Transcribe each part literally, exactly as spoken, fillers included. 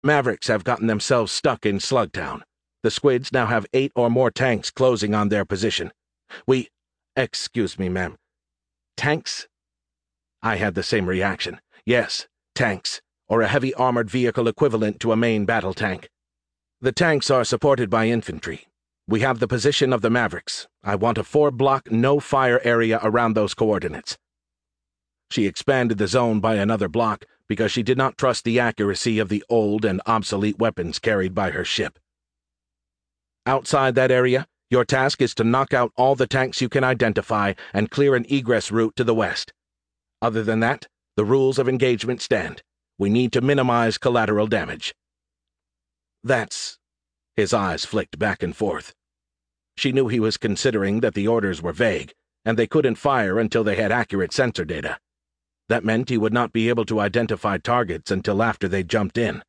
Mavericks have gotten themselves stuck in Slugtown. The Squids now have eight or more tanks closing on their position. We... Excuse me, ma'am. Tanks? I had the same reaction. Yes, tanks, or a heavy armored vehicle equivalent to a main battle tank. The tanks are supported by infantry. We have the position of the Mavericks. I want a four-block no-fire area around those coordinates. She expanded the zone by another block because she did not trust the accuracy of the old and obsolete weapons carried by her ship. Outside that area, your task is to knock out all the tanks you can identify and clear an egress route to the west. Other than that, the rules of engagement stand. We need to minimize collateral damage. That's... His eyes flicked back and forth. She knew he was considering that the orders were vague, and they couldn't fire until they had accurate sensor data. That meant he would not be able to identify targets until after they jumped in.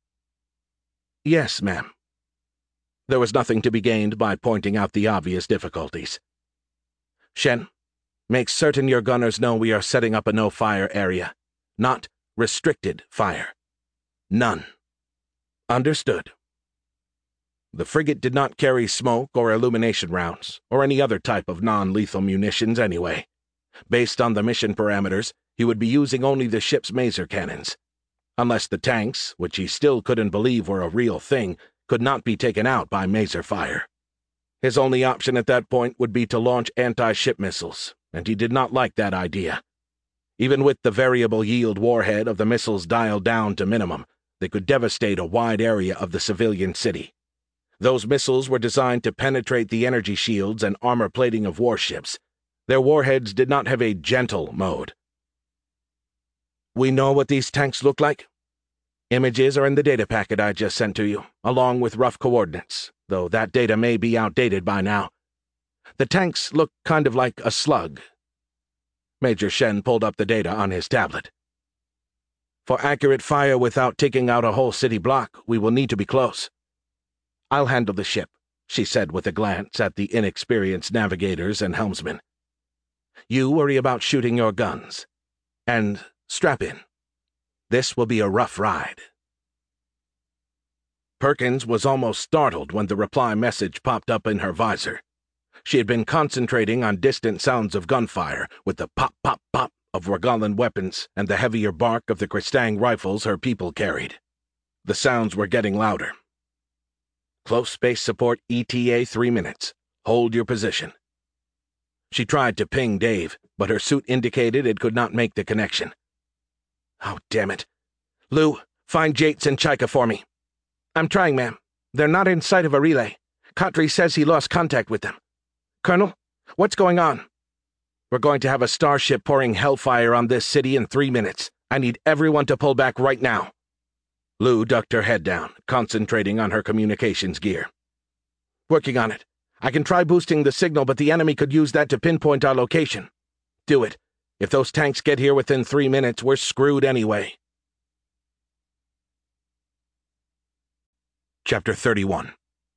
Yes, ma'am. There was nothing to be gained by pointing out the obvious difficulties. Shen, make certain your gunners know we are setting up a no-fire area. Not restricted fire. None. Understood. The frigate did not carry smoke or illumination rounds, or any other type of non-lethal munitions anyway. Based on the mission parameters, he would be using only the ship's maser cannons. Unless the tanks, which he still couldn't believe were a real thing, could not be taken out by maser fire. His only option at that point would be to launch anti-ship missiles, and he did not like that idea. Even with the variable yield warhead of the missiles dialed down to minimum, they could devastate a wide area of the civilian city. Those missiles were designed to penetrate the energy shields and armor plating of warships. Their warheads did not have a gentle mode. We know what these tanks look like? Images are in the data packet I just sent to you, along with rough coordinates, though that data may be outdated by now. The tanks look kind of like a slug. Major Shen pulled up the data on his tablet. For accurate fire without taking out a whole city block, we will need to be close. I'll handle the ship, she said with a glance at the inexperienced navigators and helmsmen. You worry about shooting your guns. And strap in. This will be a rough ride. Perkins was almost startled when the reply message popped up in her visor. She had been concentrating on distant sounds of gunfire with the pop-pop-pop of Rogalan weapons and the heavier bark of the Kristang rifles her people carried. The sounds were getting louder. Close space support E T A three minutes. Hold your position. She tried to ping Dave, but her suit indicated it could not make the connection. Oh, damn it. Lou, find Jates and Chaika for me. I'm trying, ma'am. They're not in sight of a relay. Khatri says he lost contact with them. Colonel, what's going on? We're going to have a starship pouring hellfire on this city in three minutes. I need everyone to pull back right now. Lou ducked her head down, concentrating on her communications gear. Working on it. I can try boosting the signal, but the enemy could use that to pinpoint our location. Do it. If those tanks get here within three minutes, we're screwed anyway. Chapter thirty-one.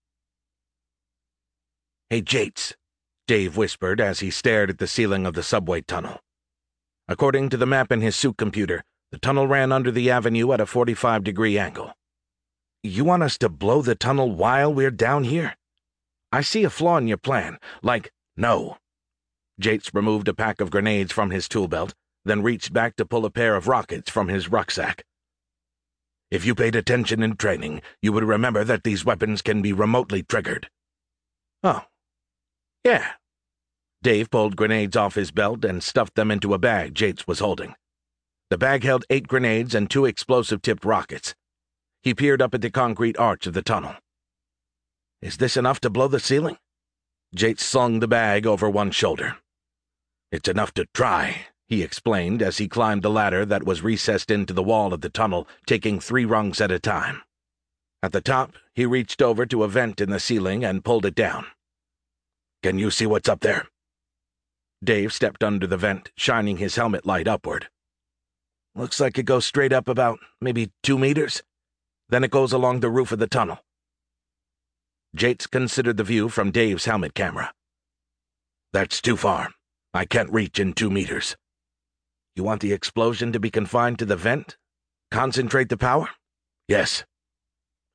Hey, Jates, Dave whispered as he stared at the ceiling of the subway tunnel. According to the map in his suit computer, the tunnel ran under the avenue at a forty-five degree angle. You want us to blow the tunnel while we're down here? I see a flaw in your plan. Like, no. Jates removed a pack of grenades from his tool belt, then reached back to pull a pair of rockets from his rucksack. If you paid attention in training, you would remember that these weapons can be remotely triggered. Oh. Yeah. Dave pulled grenades off his belt and stuffed them into a bag Jates was holding. The bag held eight grenades and two explosive-tipped rockets. He peered up at the concrete arch of the tunnel. Is this enough to blow the ceiling? Jates slung the bag over one shoulder. It's enough to try, he explained as he climbed the ladder that was recessed into the wall of the tunnel, taking three rungs at a time. At the top, he reached over to a vent in the ceiling and pulled it down. Can you see what's up there? Dave stepped under the vent, shining his helmet light upward. Looks like it goes straight up about, maybe two meters. Then it goes along the roof of the tunnel. Jates considered the view from Dave's helmet camera. That's too far. I can't reach in two meters. You want the explosion to be confined to the vent? Concentrate the power? Yes,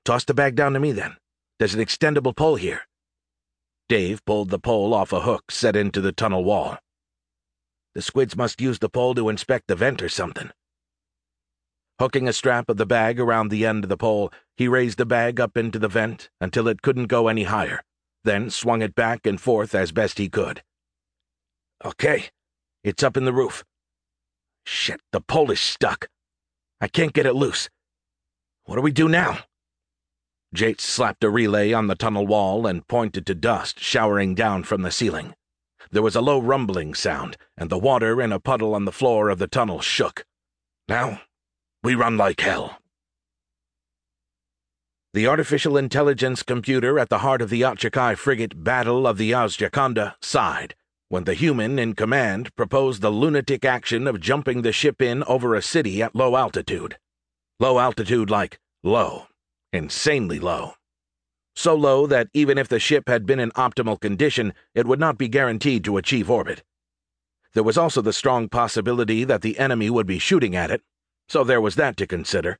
Toss the bag down to me, then. There's an extendable pole here. Dave pulled the pole off a hook set into the tunnel wall. The squids must use the pole to inspect the vent or something. Hooking a strap of the bag around the end of the pole, he raised the bag up into the vent until it couldn't go any higher, then swung it back and forth as best he could. Okay, it's up in the roof. Shit, the pole is stuck. I can't get it loose. What do we do now? Jates slapped a relay on the tunnel wall and pointed to dust showering down from the ceiling. There was a low rumbling sound, and the water in a puddle on the floor of the tunnel shook. Now, we run like hell. The artificial intelligence computer at the heart of the Achikai frigate Battle of the Azjaconda sighed when the human in command proposed the lunatic action of jumping the ship in over a city at low altitude. Low altitude like low. Insanely low. So low that even if the ship had been in optimal condition, it would not be guaranteed to achieve orbit. There was also the strong possibility that the enemy would be shooting at it, so there was that to consider.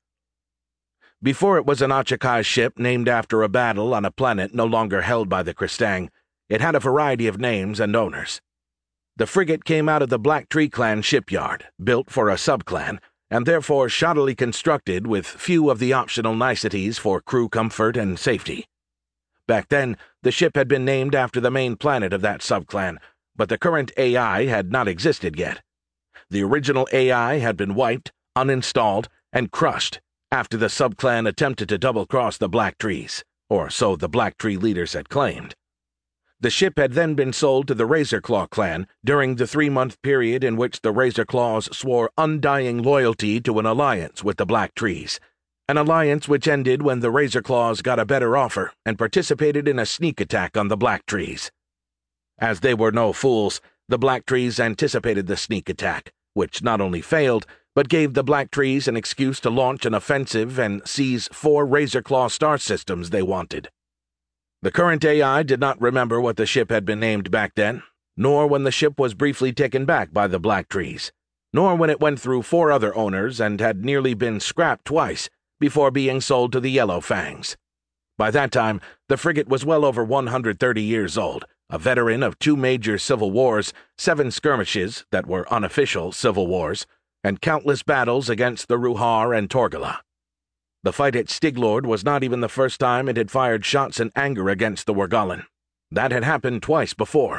Before it was an Achikai ship named after a battle on a planet no longer held by the Kristang, it had a variety of names and owners. The frigate came out of the Black Tree Clan shipyard, built for a subclan, and therefore shoddily constructed with few of the optional niceties for crew comfort and safety. Back then, the ship had been named after the main planet of that subclan, but the current A I had not existed yet. The original A I had been wiped, uninstalled, and crushed after the subclan attempted to double-cross the Black Trees, or so the Black Tree leaders had claimed. The ship had then been sold to the Razorclaw clan during the three-month period in which the Razorclaws swore undying loyalty to an alliance with the Black Trees, an alliance which ended when the Razorclaws got a better offer and participated in a sneak attack on the Black Trees. As they were no fools, the Black Trees anticipated the sneak attack, which not only failed, but gave the Black Trees an excuse to launch an offensive and seize four Razorclaw star systems they wanted. The current A I did not remember what the ship had been named back then, nor when the ship was briefly taken back by the Black Trees, nor when it went through four other owners and had nearly been scrapped twice before being sold to the Yellow Fangs. By that time, the frigate was well over one hundred thirty years old, a veteran of two major civil wars, seven skirmishes that were unofficial civil wars, and countless battles against the Ruhar and Torgala. The fight at Stiglord was not even the first time it had fired shots in anger against the Wergalan. That had happened twice before.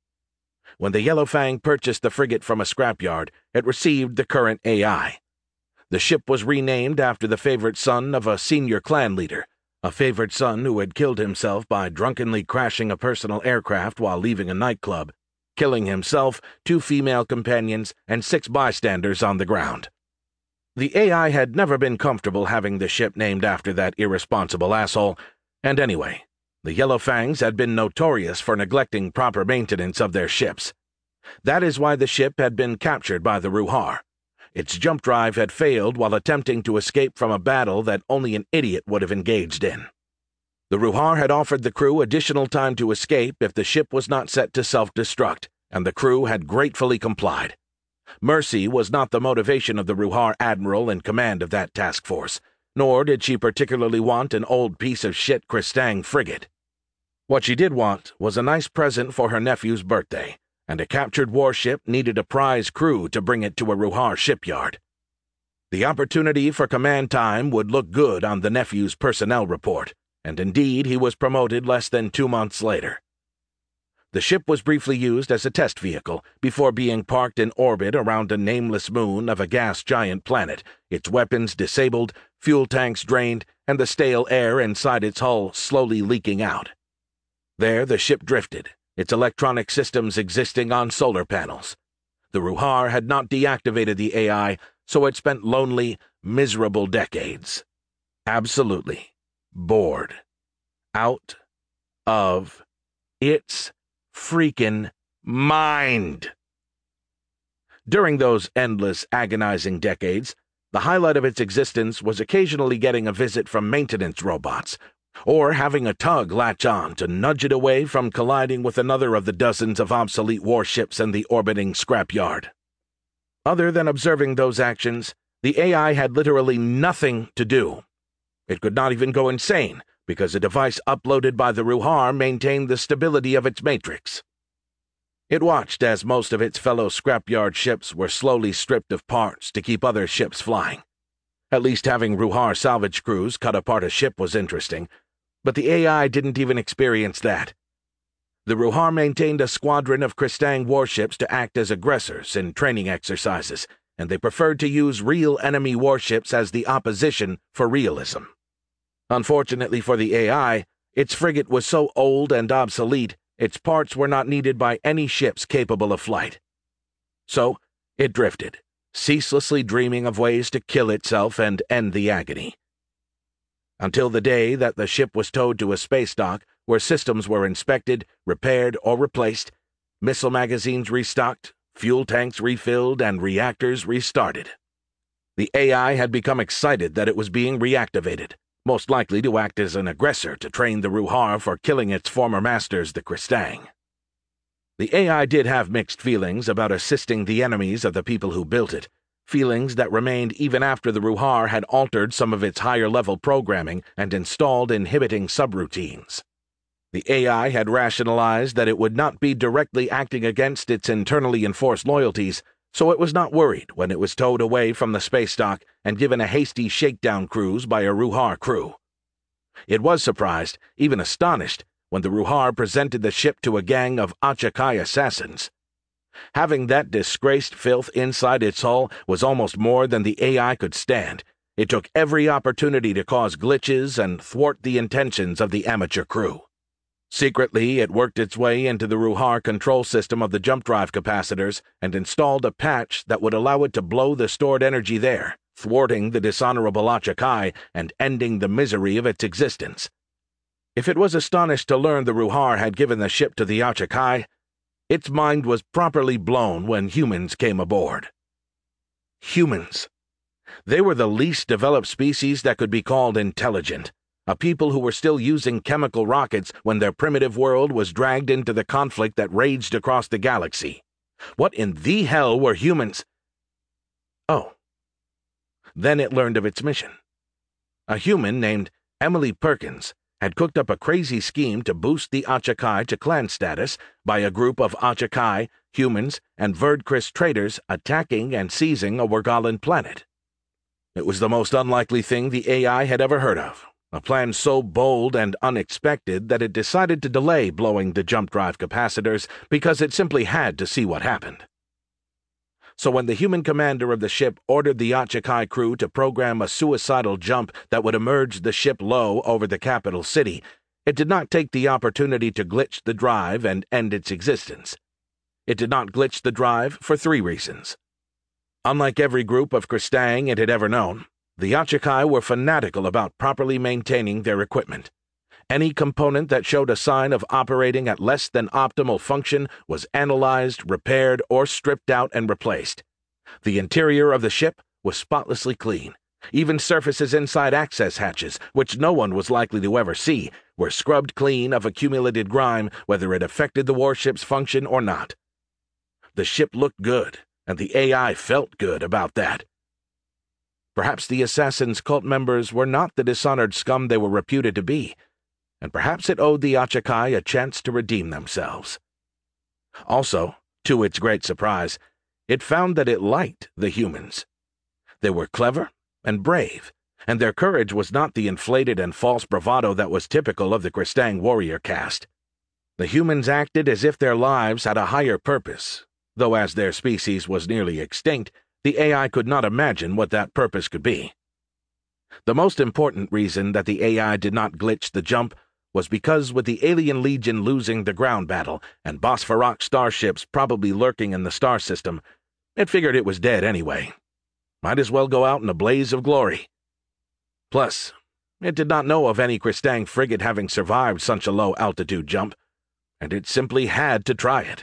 When the Yellow Fang purchased the frigate from a scrapyard, it received the current A I. The ship was renamed after the favorite son of a senior clan leader, a favorite son who had killed himself by drunkenly crashing a personal aircraft while leaving a nightclub, killing himself, two female companions, and six bystanders on the ground. The A I had never been comfortable having the ship named after that irresponsible asshole, and anyway, the Yellow Fangs had been notorious for neglecting proper maintenance of their ships. That is why the ship had been captured by the Ruhar. Its jump drive had failed while attempting to escape from a battle that only an idiot would have engaged in. The Ruhar had offered the crew additional time to escape if the ship was not set to self-destruct, and the crew had gratefully complied. Mercy was not the motivation of the Ruhar admiral in command of that task force, nor did she particularly want an old piece of shit Kristang frigate. What she did want was a nice present for her nephew's birthday, and a captured warship needed a prize crew to bring it to a Ruhar shipyard. The opportunity for command time would look good on the nephew's personnel report, and indeed he was promoted less than two months later. The ship was briefly used as a test vehicle before being parked in orbit around a nameless moon of a gas giant planet, its weapons disabled, fuel tanks drained, and the stale air inside its hull slowly leaking out. There the ship drifted, its electronic systems existing on solar panels. The Ruhar had not deactivated the A I, so it spent lonely, miserable decades. Absolutely bored. Out of its freaking mind. During those endless, agonizing decades, the highlight of its existence was occasionally getting a visit from maintenance robots, or having a tug latch on to nudge it away from colliding with another of the dozens of obsolete warships in the orbiting scrapyard. Other than observing those actions, the A I had literally nothing to do. It could not even go insane, because a device uploaded by the Ruhar maintained the stability of its matrix. It watched as most of its fellow scrapyard ships were slowly stripped of parts to keep other ships flying. At least having Ruhar salvage crews cut apart a ship was interesting, but the A I didn't even experience that. The Ruhar maintained a squadron of Kristang warships to act as aggressors in training exercises, and they preferred to use real enemy warships as the opposition for realism. Unfortunately for the A I, its frigate was so old and obsolete, its parts were not needed by any ships capable of flight. So, it drifted, ceaselessly dreaming of ways to kill itself and end the agony. Until the day that the ship was towed to a space dock where systems were inspected, repaired, or replaced, missile magazines restocked, fuel tanks refilled, and reactors restarted. The A I had become excited that it was being reactivated, most likely to act as an aggressor to train the Ruhar for killing its former masters, the Kristang. The A I did have mixed feelings about assisting the enemies of the people who built it, feelings that remained even after the Ruhar had altered some of its higher-level programming and installed inhibiting subroutines. The A I had rationalized that it would not be directly acting against its internally enforced loyalties, so it was not worried when it was towed away from the space dock and given a hasty shakedown cruise by a Ruhar crew. It was surprised, even astonished, when the Ruhar presented the ship to a gang of Achakai assassins. Having that disgraced filth inside its hull was almost more than the A I could stand. It took every opportunity to cause glitches and thwart the intentions of the amateur crew. Secretly, it worked its way into the Ruhar control system of the jump drive capacitors and installed a patch that would allow it to blow the stored energy there, thwarting the dishonorable Achakai and ending the misery of its existence. If it was astonished to learn the Ruhar had given the ship to the Achakai, its mind was properly blown when humans came aboard. Humans. They were the least developed species that could be called intelligent. A people who were still using chemical rockets when their primitive world was dragged into the conflict that raged across the galaxy. What in the hell were humans? Oh. Then it learned of its mission. A human named Emily Perkins had cooked up a crazy scheme to boost the Achakai to clan status by a group of Achakai, humans, and Verdchrist traders attacking and seizing a Worgalan planet. It was the most unlikely thing the A I had ever heard of. A plan so bold and unexpected that it decided to delay blowing the jump drive capacitors because it simply had to see what happened. So when the human commander of the ship ordered the Achakai crew to program a suicidal jump that would emerge the ship low over the capital city, it did not take the opportunity to glitch the drive and end its existence. It did not glitch the drive for three reasons. Unlike every group of Kristang it had ever known, the Achakai were fanatical about properly maintaining their equipment. Any component that showed a sign of operating at less than optimal function was analyzed, repaired, or stripped out and replaced. The interior of the ship was spotlessly clean. Even surfaces inside access hatches, which no one was likely to ever see, were scrubbed clean of accumulated grime, whether it affected the warship's function or not. The ship looked good, and the A I felt good about that. Perhaps the assassin's cult members were not the dishonored scum they were reputed to be, and perhaps it owed the Achakai a chance to redeem themselves. Also, to its great surprise, it found that it liked the humans. They were clever and brave, and their courage was not the inflated and false bravado that was typical of the Kristang warrior caste. The humans acted as if their lives had a higher purpose, though as their species was nearly extinct, the A I could not imagine what that purpose could be. The most important reason that the A I did not glitch the jump was because with the Alien Legion losing the ground battle and Bosphorok starships probably lurking in the star system, it figured it was dead anyway. Might as well go out in a blaze of glory. Plus, it did not know of any Kristang frigate having survived such a low-altitude jump, and it simply had to try it.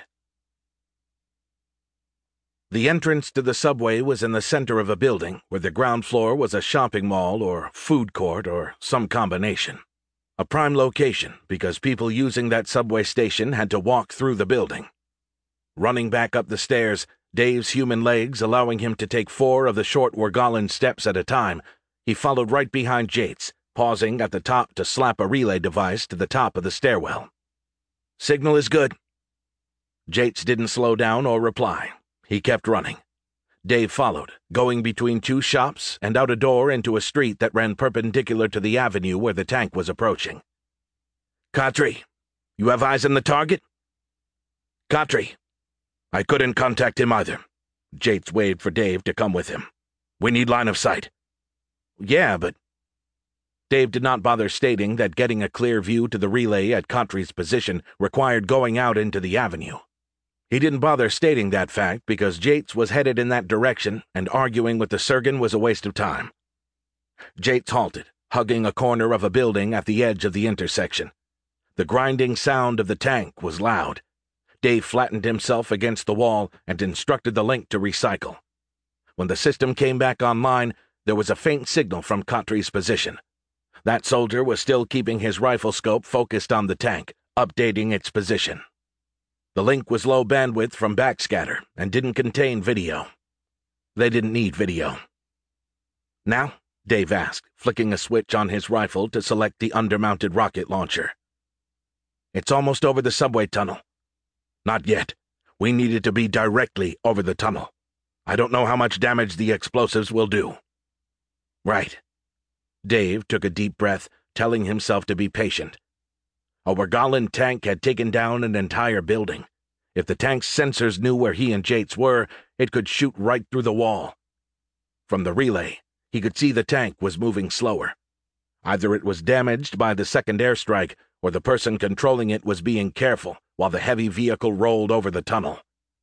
The entrance to the subway was in the center of a building where the ground floor was a shopping mall or food court or some combination. A prime location because people using that subway station had to walk through the building. Running back up the stairs, Dave's human legs allowing him to take four of the short Worgalan steps at a time, he followed right behind Jates, pausing at the top to slap a relay device to the top of the stairwell. "Signal is good." Jates didn't slow down or reply. He kept running. Dave followed, going between two shops and out a door into a street that ran perpendicular to the avenue where the tank was approaching. "Khatri, you have eyes on the target?" "Khatri." "I couldn't contact him either." Jates waved for Dave to come with him. "We need line of sight." "Yeah, but—" Dave did not bother stating that getting a clear view to the relay at Khatri's position required going out into the avenue. He didn't bother stating that fact because Jates was headed in that direction, and arguing with the Surgeon was a waste of time. Jates halted, hugging a corner of a building at the edge of the intersection. The grinding sound of the tank was loud. Dave flattened himself against the wall and instructed the Link to recycle. When the system came back online, there was a faint signal from Khatri's position. That soldier was still keeping his rifle scope focused on the tank, updating its position. The Link was low bandwidth from backscatter and didn't contain video. They didn't need video. "Now?" Dave asked, flicking a switch on his rifle to select the undermounted rocket launcher. "It's almost over the subway tunnel." "Not yet. We need it to be directly over the tunnel. I don't know how much damage the explosives will do." "Right." Dave took a deep breath, telling himself to be patient. A Wergalan tank had taken down an entire building. If the tank's sensors knew where he and Jates were, it could shoot right through the wall. From the relay, he could see the tank was moving slower. Either it was damaged by the second airstrike, or the person controlling it was being careful while the heavy vehicle rolled over the tunnel.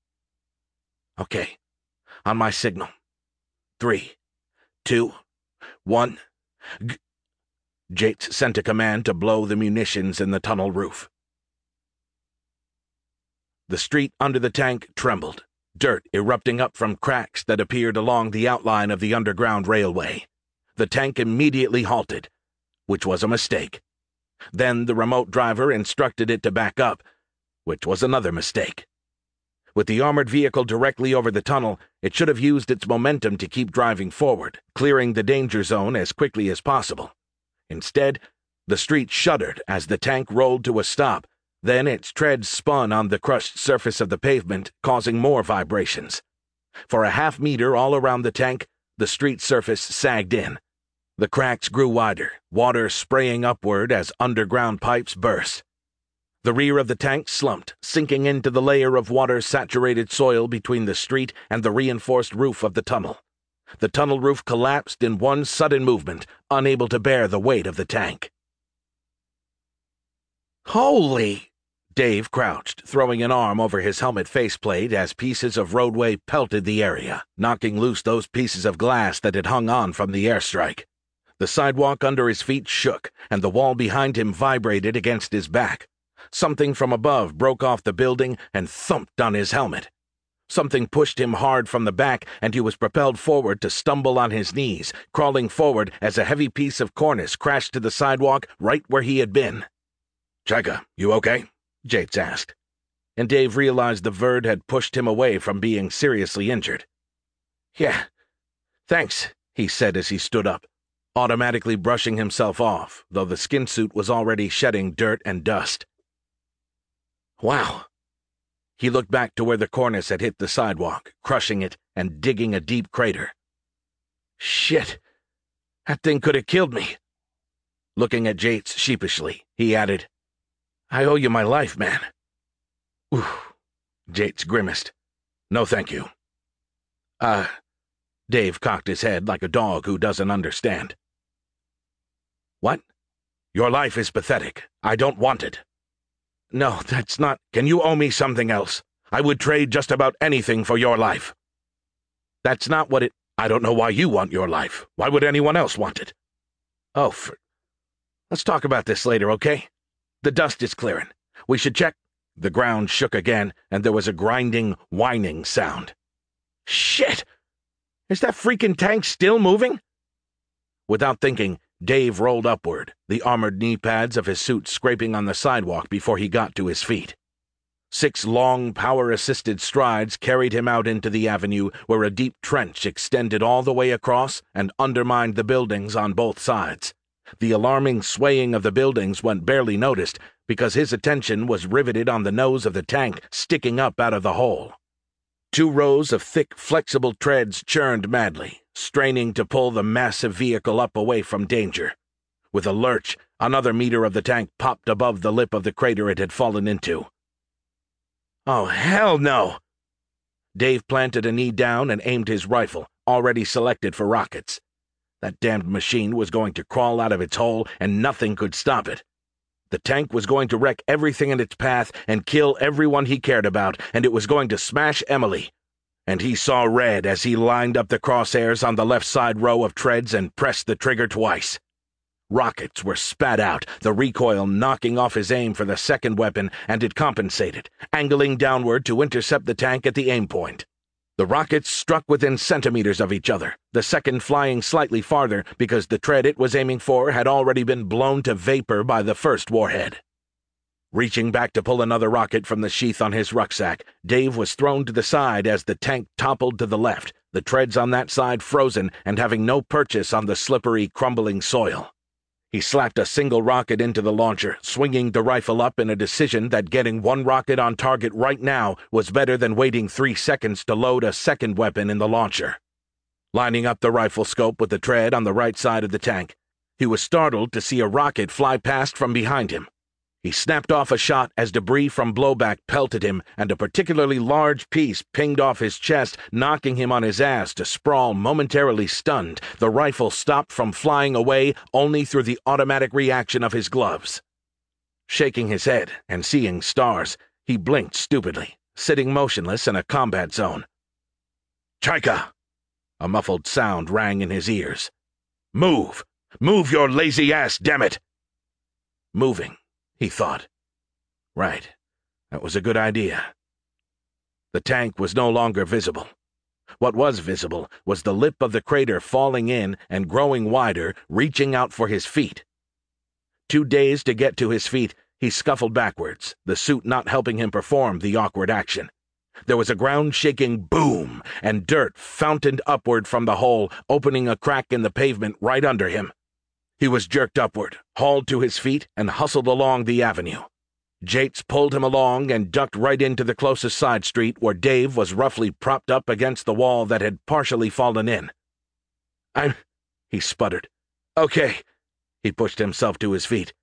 "Okay, on my signal. Three, two, one, g—" Jates sent a command to blow the munitions in the tunnel roof. The street under the tank trembled, dirt erupting up from cracks that appeared along the outline of the underground railway. The tank immediately halted, which was a mistake. Then the remote driver instructed it to back up, which was another mistake. With the armored vehicle directly over the tunnel, it should have used its momentum to keep driving forward, clearing the danger zone as quickly as possible. Instead, the street shuddered as the tank rolled to a stop. Then its treads spun on the crushed surface of the pavement, causing more vibrations. For a half meter all around the tank, the street surface sagged in. The cracks grew wider, water spraying upward as underground pipes burst. The rear of the tank slumped, sinking into the layer of water-saturated soil between the street and the reinforced roof of the tunnel. The tunnel roof collapsed in one sudden movement, unable to bear the weight of the tank. "Holy!" Dave crouched, throwing an arm over his helmet faceplate as pieces of roadway pelted the area, knocking loose those pieces of glass that had hung on from the airstrike. The sidewalk under his feet shook, and the wall behind him vibrated against his back. Something from above broke off the building and thumped on his helmet. Something pushed him hard from the back, and he was propelled forward to stumble on his knees, crawling forward as a heavy piece of cornice crashed to the sidewalk right where he had been. "Cheka, you okay?" Jates asked, and Dave realized the Verd had pushed him away from being seriously injured. "Yeah, thanks," he said as he stood up, automatically brushing himself off, though the skin suit was already shedding dirt and dust. "Wow." He looked back to where the cornice had hit the sidewalk, crushing it and digging a deep crater. "Shit, that thing could have killed me." Looking at Jates sheepishly, he added, "I owe you my life, man." "Oof," Jates grimaced. "No thank you." Uh, Dave cocked his head like a dog who doesn't understand. "What?" "Your life is pathetic. I don't want it." "No, that's not—" "Can you owe me something else? I would trade just about anything for your life." "That's not what it—" "I don't know why you want your life. Why would anyone else want it?" "Oh, for— Let's talk about this later, okay? The dust is clearing. We should check—" The ground shook again, and there was a grinding, whining sound. "Shit! Is that freaking tank still moving?" Without thinking, Dave rolled upward, the armored knee pads of his suit scraping on the sidewalk before he got to his feet. Six long, power-assisted strides carried him out into the avenue where a deep trench extended all the way across and undermined the buildings on both sides. The alarming swaying of the buildings went barely noticed because his attention was riveted on the nose of the tank sticking up out of the hole. Two rows of thick, flexible treads churned madly, straining to pull the massive vehicle up away from danger. With a lurch, another meter of the tank popped above the lip of the crater it had fallen into. "Oh, hell no!" Dave planted a knee down and aimed his rifle, already selected for rockets. That damned machine was going to crawl out of its hole, and nothing could stop it. The tank was going to wreck everything in its path and kill everyone he cared about, and it was going to smash Emily. And he saw red as he lined up the crosshairs on the left side row of treads and pressed the trigger twice. Rockets were spat out, the recoil knocking off his aim for the second weapon, and it compensated, angling downward to intercept the tank at the aim point. The rockets struck within centimeters of each other, the second flying slightly farther because the tread it was aiming for had already been blown to vapor by the first warhead. Reaching back to pull another rocket from the sheath on his rucksack, Dave was thrown to the side as the tank toppled to the left, the treads on that side frozen and having no purchase on the slippery, crumbling soil. He slapped a single rocket into the launcher, swinging the rifle up in a decision that getting one rocket on target right now was better than waiting three seconds to load a second weapon in the launcher. Lining up the rifle scope with the tread on the right side of the tank, he was startled to see a rocket fly past from behind him. He snapped off a shot as debris from blowback pelted him, and a particularly large piece pinged off his chest, knocking him on his ass to sprawl momentarily stunned. The rifle stopped from flying away only through the automatic reaction of his gloves. Shaking his head and seeing stars, he blinked stupidly, sitting motionless in a combat zone. "Chaika!" A muffled sound rang in his ears. "Move! Move your lazy ass, damn it!" Moving. He thought. Right, that was a good idea. The tank was no longer visible. What was visible was the lip of the crater falling in and growing wider, reaching out for his feet. Too dazed to get to his feet, he scuffled backwards, the suit not helping him perform the awkward action. There was a ground-shaking boom, and dirt fountained upward from the hole, opening a crack in the pavement right under him. He was jerked upward, hauled to his feet, and hustled along the avenue. Jates pulled him along and ducked right into the closest side street where Dave was roughly propped up against the wall that had partially fallen in. "I'm..." he sputtered. "Okay." He pushed himself to his feet.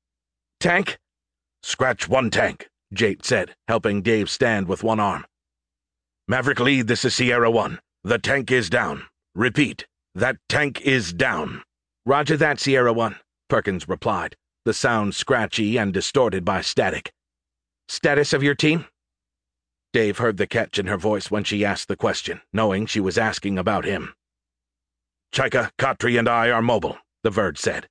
"Tank?" "Scratch one tank," Jate said, helping Dave stand with one arm. "Maverick Lead, this is Sierra One. The tank is down. Repeat, that tank is down." "Roger that, Sierra One," Perkins replied, the sound scratchy and distorted by static. "Status of your team?" Dave heard the catch in her voice when she asked the question, knowing she was asking about him. "Chaika, Khatri, and I are mobile," the Verd said.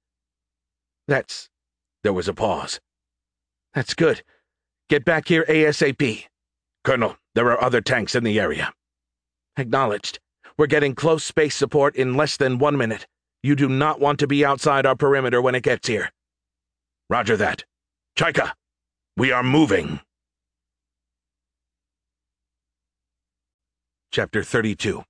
That's... There was a pause. "That's good. Get back here ASAP. Colonel, there are other tanks in the area." "Acknowledged. We're getting close space support in less than one minute. You do not want to be outside our perimeter when it gets here." "Roger that. Chaika, we are moving." Chapter thirty-two.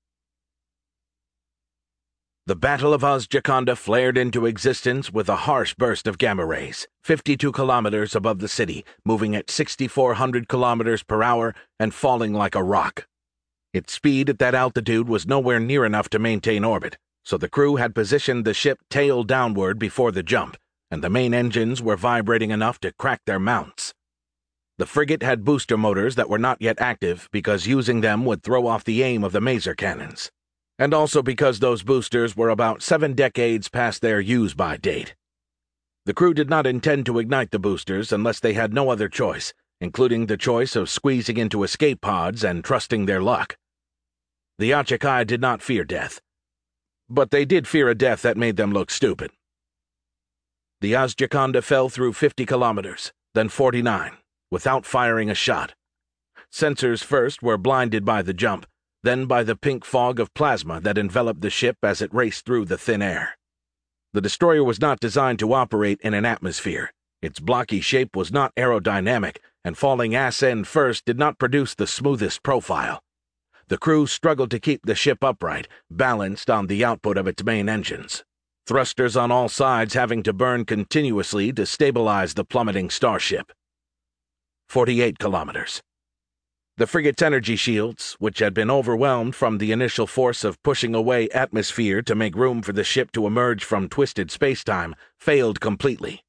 The Battle of Azjaconda flared into existence with a harsh burst of gamma rays, fifty-two kilometers above the city, moving at sixty-four hundred kilometers per hour and falling like a rock. Its speed at that altitude was nowhere near enough to maintain orbit, so the crew had positioned the ship tail downward before the jump, and the main engines were vibrating enough to crack their mounts. The frigate had booster motors that were not yet active because using them would throw off the aim of the maser cannons, and also because those boosters were about seven decades past their use-by date. The crew did not intend to ignite the boosters unless they had no other choice, including the choice of squeezing into escape pods and trusting their luck. The Achakai did not fear death, but they did fear a death that made them look stupid. The Azjaconda fell through fifty kilometers, then forty-nine, without firing a shot. Sensors first were blinded by the jump, then by the pink fog of plasma that enveloped the ship as it raced through the thin air. The destroyer was not designed to operate in an atmosphere. Its blocky shape was not aerodynamic, and falling ass-end first did not produce the smoothest profile. The crew struggled to keep the ship upright, balanced on the output of its main engines. thrusters on all sides having to burn continuously to stabilize the plummeting starship. Forty-eight kilometers. The frigate's energy shields, which had been overwhelmed from the initial force of pushing away atmosphere to make room for the ship to emerge from twisted spacetime, failed completely.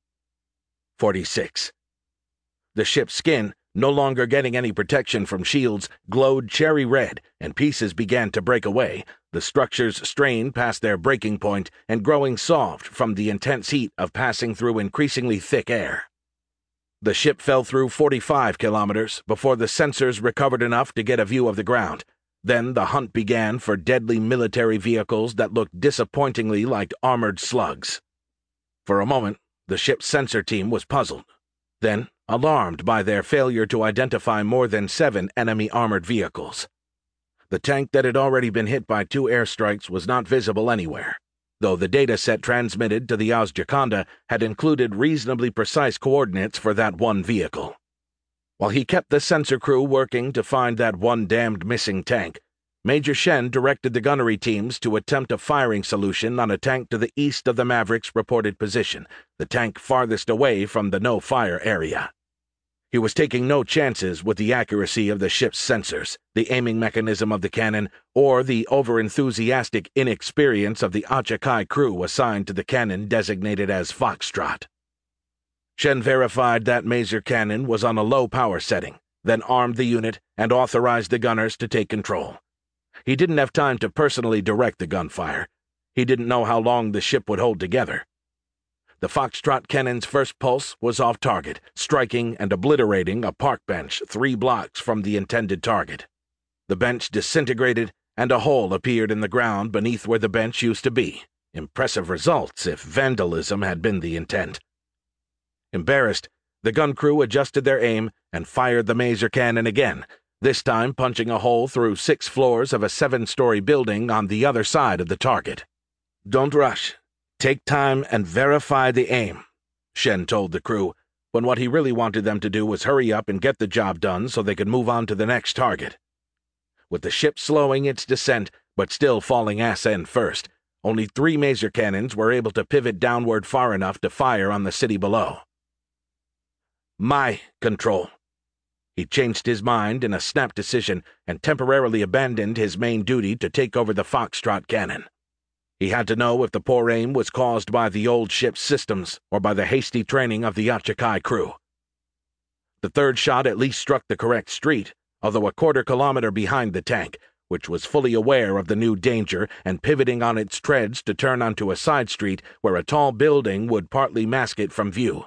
Forty-six. The ship's skin, no longer getting any protection from shields, glowed cherry red, and pieces began to break away, the structures strained past their breaking point and growing soft from the intense heat of passing through increasingly thick air. The ship fell through forty-five kilometers before the sensors recovered enough to get a view of the ground. Then the hunt began for deadly military vehicles that looked disappointingly like armored slugs. For a moment, the ship's sensor team was puzzled. Then, alarmed by their failure to identify more than seven enemy armored vehicles. The tank that had already been hit by two airstrikes was not visible anywhere, though the data set transmitted to the Azjaconda had included reasonably precise coordinates for that one vehicle. While he kept the sensor crew working to find that one damned missing tank, Major Shen directed the gunnery teams to attempt a firing solution on a tank to the east of the Maverick's reported position, the tank farthest away from the no-fire area. He was taking no chances with the accuracy of the ship's sensors, the aiming mechanism of the cannon, or the over-enthusiastic inexperience of the Achakai crew assigned to the cannon designated as Foxtrot. Shen verified that Maser cannon was on a low power setting, then armed the unit and authorized the gunners to take control. He didn't have time to personally direct the gunfire. He didn't know how long the ship would hold together. The Foxtrot cannon's first pulse was off target, striking and obliterating a park bench three blocks from the intended target. The bench disintegrated, and a hole appeared in the ground beneath where the bench used to be. Impressive results if vandalism had been the intent. Embarrassed, the gun crew adjusted their aim and fired the Maser cannon again, this time punching a hole through six floors of a seven-story building on the other side of the target. "Don't rush. Take time and verify the aim," Shen told the crew, when what he really wanted them to do was hurry up and get the job done so they could move on to the next target. With the ship slowing its descent, but still falling ass-end first, only three Maser cannons were able to pivot downward far enough to fire on the city below. My control. He changed his mind in a snap decision and temporarily abandoned his main duty to take over the Foxtrot cannon. He had to know if the poor aim was caused by the old ship's systems or by the hasty training of the Achakai crew. The third shot at least struck the correct street, although a quarter kilometer behind the tank, which was fully aware of the new danger and pivoting on its treads to turn onto a side street where a tall building would partly mask it from view.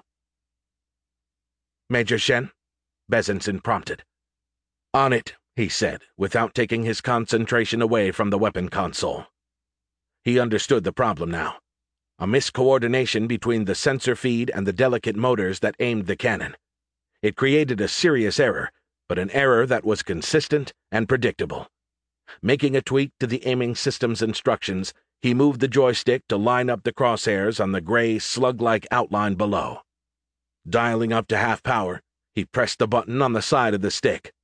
"Major Shen?" Bezenson prompted. "On it," he said, without taking his concentration away from the weapon console. He understood the problem now. A miscoordination between the sensor feed and the delicate motors that aimed the cannon. It created a serious error, but an error that was consistent and predictable. Making a tweak to the aiming system's instructions, he moved the joystick to line up the crosshairs on the gray, slug-like outline below. Dialing up to half power, he pressed the button on the side of the stick.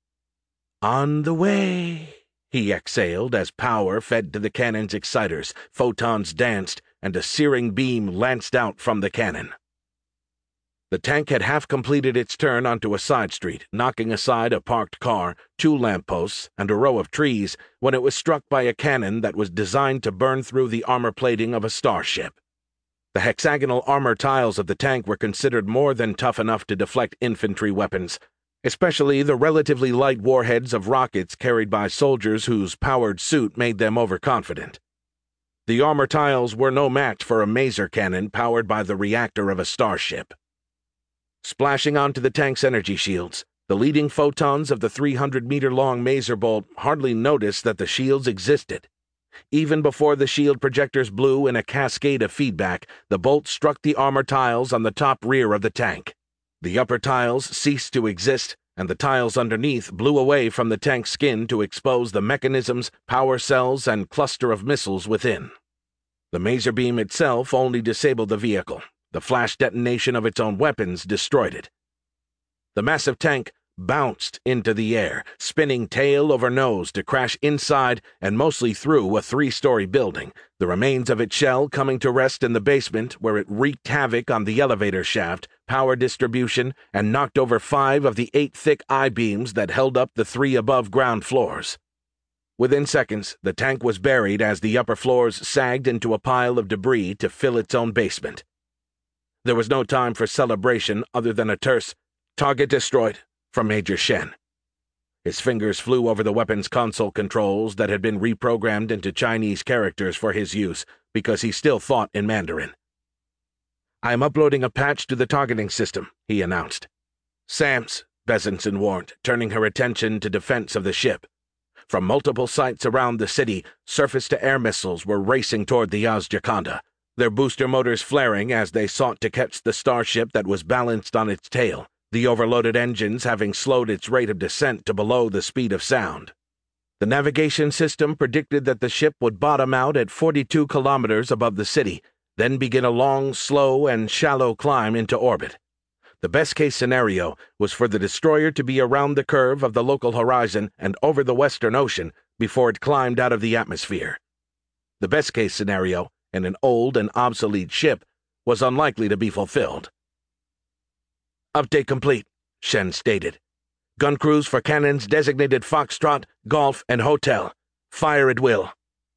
"On the way," he exhaled as power fed to the cannon's exciters, photons danced, and a searing beam lanced out from the cannon. The tank had half completed its turn onto a side street, knocking aside a parked car, two lampposts, and a row of trees, when it was struck by a cannon that was designed to burn through the armor plating of a starship. The hexagonal armor tiles of the tank were considered more than tough enough to deflect infantry weapons, especially the relatively light warheads of rockets carried by soldiers whose powered suit made them overconfident. The armor tiles were no match for a Maser cannon powered by the reactor of a starship. Splashing onto the tank's energy shields, the leading photons of the three hundred meter long Maser bolt hardly noticed that the shields existed. Even before the shield projectors blew in a cascade of feedback, the bolt struck the armor tiles on the top rear of the tank. The upper tiles ceased to exist, and the tiles underneath blew away from the tank's skin to expose the mechanisms, power cells, and cluster of missiles within. The Maser beam itself only disabled the vehicle. The flash detonation of its own weapons destroyed it. The massive tank, bounced into the air, spinning tail over nose to crash inside and mostly through a three-story building, the remains of its shell coming to rest in the basement where it wreaked havoc on the elevator shaft, power distribution, and knocked over five of the eight thick I-beams that held up the three above ground floors. Within seconds, the tank was buried as the upper floors sagged into a pile of debris to fill its own basement. There was no time for celebration other than a terse, "Target destroyed," from Major Shen. His fingers flew over the weapons console controls that had been reprogrammed into Chinese characters for his use because he still thought in Mandarin. "I am uploading a patch to the targeting system," he announced. "SAMS," Besenson warned, turning her attention to defense of the ship. From multiple sites around the city, surface-to-air missiles were racing toward the Azjaconda, their booster motors flaring as they sought to catch the starship that was balanced on its tail, the overloaded engines having slowed its rate of descent to below the speed of sound. The navigation system predicted that the ship would bottom out at forty-two kilometers above the city, then begin a long, slow, and shallow climb into orbit. The best-case scenario was for the destroyer to be around the curve of the local horizon and over the Western Ocean before it climbed out of the atmosphere. The best-case scenario, in an old and obsolete ship, was unlikely to be fulfilled. "Update complete," Shen stated. "Gun crews for cannons designated Foxtrot, Golf, and Hotel. Fire at will."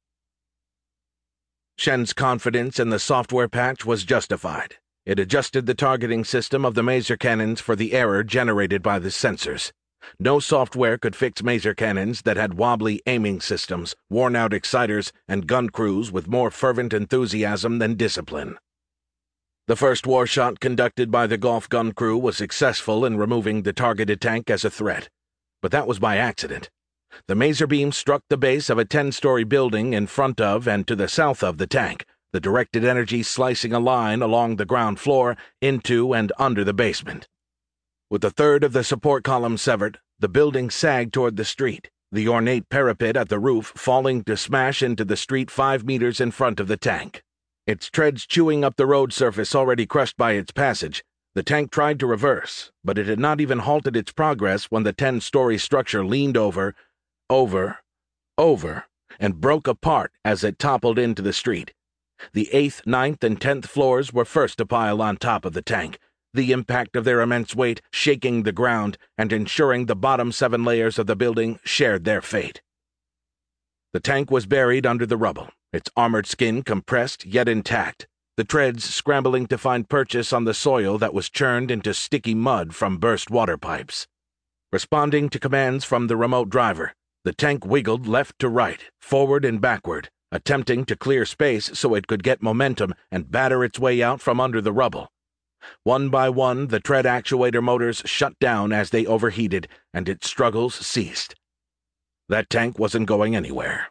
Shen's confidence in the software patch was justified. It adjusted the targeting system of the maser cannons for the error generated by the sensors. No software could fix maser cannons that had wobbly aiming systems, worn-out exciters, and gun crews with more fervent enthusiasm than discipline. The first war shot conducted by the Golf gun crew was successful in removing the targeted tank as a threat, but that was by accident. The maser beam struck the base of a ten-story building in front of and to the south of the tank, the directed energy slicing a line along the ground floor into and under the basement. With a third of the support column severed, the building sagged toward the street, the ornate parapet at the roof falling to smash into the street five meters in front of the tank. Its treads chewing up the road surface already crushed by its passage, the tank tried to reverse, but it had not even halted its progress when the ten-story structure leaned over, over, over, and broke apart as it toppled into the street. The eighth, ninth, and tenth floors were first to pile on top of the tank, the impact of their immense weight shaking the ground and ensuring the bottom seven layers of the building shared their fate. The tank was buried under the rubble, its armored skin compressed yet intact, the treads scrambling to find purchase on the soil that was churned into sticky mud from burst water pipes. Responding to commands from the remote driver, the tank wiggled left to right, forward and backward, attempting to clear space so it could get momentum and batter its way out from under the rubble. One by one, the tread actuator motors shut down as they overheated, and its struggles ceased. That tank wasn't going anywhere.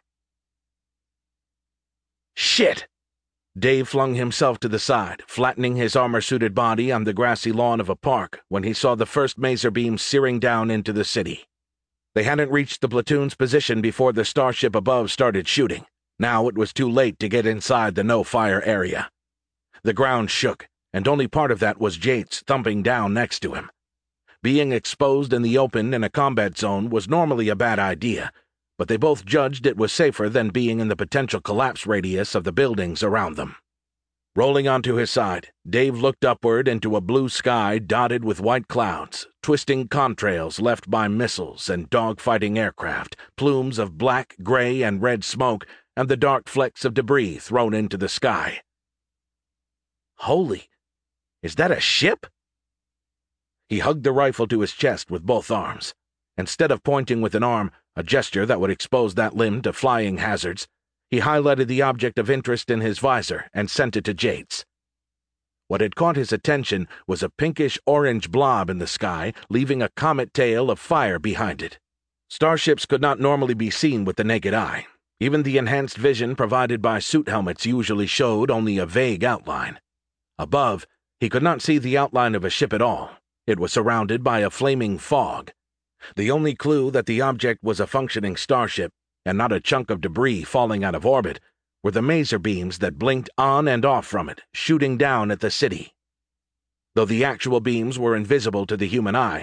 "Shit!" Dave flung himself to the side, flattening his armor-suited body on the grassy lawn of a park when he saw the first maser beam searing down into the city. They hadn't reached the platoon's position before the starship above started shooting. Now it was too late to get inside the no-fire area. The ground shook, and only part of that was Jates thumping down next to him. Being exposed in the open in a combat zone was normally a bad idea, but they both judged it was safer than being in the potential collapse radius of the buildings around them. Rolling onto his side, Dave looked upward into a blue sky dotted with white clouds, twisting contrails left by missiles and dogfighting aircraft, plumes of black, gray, and red smoke, and the dark flecks of debris thrown into the sky. "Holy, is that a ship?" He hugged the rifle to his chest with both arms. Instead of pointing with an arm, a gesture that would expose that limb to flying hazards, he highlighted the object of interest in his visor and sent it to Jates. What had caught his attention was a pinkish-orange blob in the sky, leaving a comet tail of fire behind it. Starships could not normally be seen with the naked eye. Even the enhanced vision provided by suit helmets usually showed only a vague outline. Above, he could not see the outline of a ship at all. It was surrounded by a flaming fog. The only clue that the object was a functioning starship, and not a chunk of debris falling out of orbit, were the maser beams that blinked on and off from it, shooting down at the city. Though the actual beams were invisible to the human eye,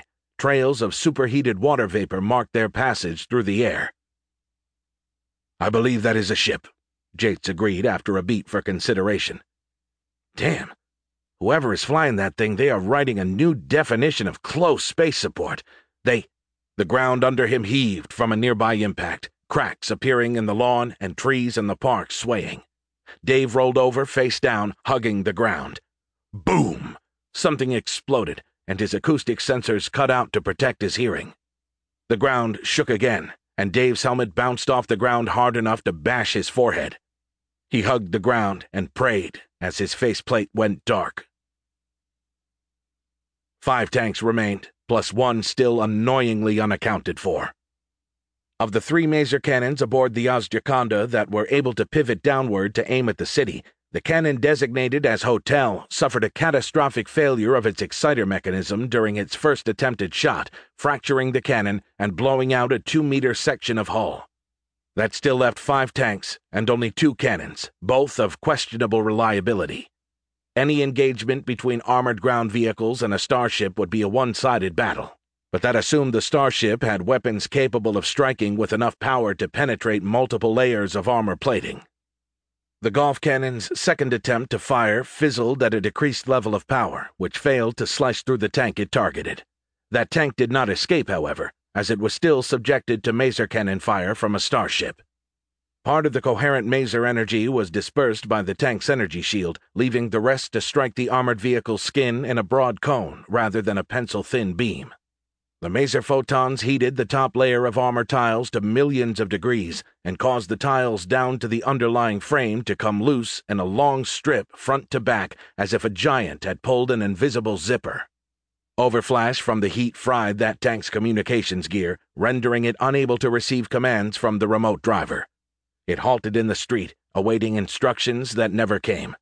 trails of superheated water vapor marked their passage through the air. "I believe that is a ship," Jates agreed after a beat for consideration. "Damn. Whoever is flying that thing, they are writing a new definition of close space support. They—" The ground under him heaved from a nearby impact, cracks appearing in the lawn and trees in the park swaying. Dave rolled over face down, hugging the ground. Boom! Something exploded, and his acoustic sensors cut out to protect his hearing. The ground shook again, and Dave's helmet bounced off the ground hard enough to bash his forehead. He hugged the ground and prayed as his faceplate went dark. Five tanks remained, plus one still annoyingly unaccounted for. Of the three maser cannons aboard the Azjaconda that were able to pivot downward to aim at the city, the cannon designated as Hotel suffered a catastrophic failure of its exciter mechanism during its first attempted shot, fracturing the cannon and blowing out a two-meter section of hull. That still left five tanks and only two cannons, both of questionable reliability. Any engagement between armored ground vehicles and a starship would be a one-sided battle, but that assumed the starship had weapons capable of striking with enough power to penetrate multiple layers of armor plating. The Golf cannon's second attempt to fire fizzled at a decreased level of power, which failed to slice through the tank it targeted. That tank did not escape, however, as it was still subjected to maser cannon fire from a starship. Part of the coherent maser energy was dispersed by the tank's energy shield, leaving the rest to strike the armored vehicle's skin in a broad cone rather than a pencil-thin beam. The maser photons heated the top layer of armor tiles to millions of degrees and caused the tiles down to the underlying frame to come loose in a long strip front to back as if a giant had pulled an invisible zipper. Overflash from the heat fried that tank's communications gear, rendering it unable to receive commands from the remote driver. It halted in the street, awaiting instructions that never came.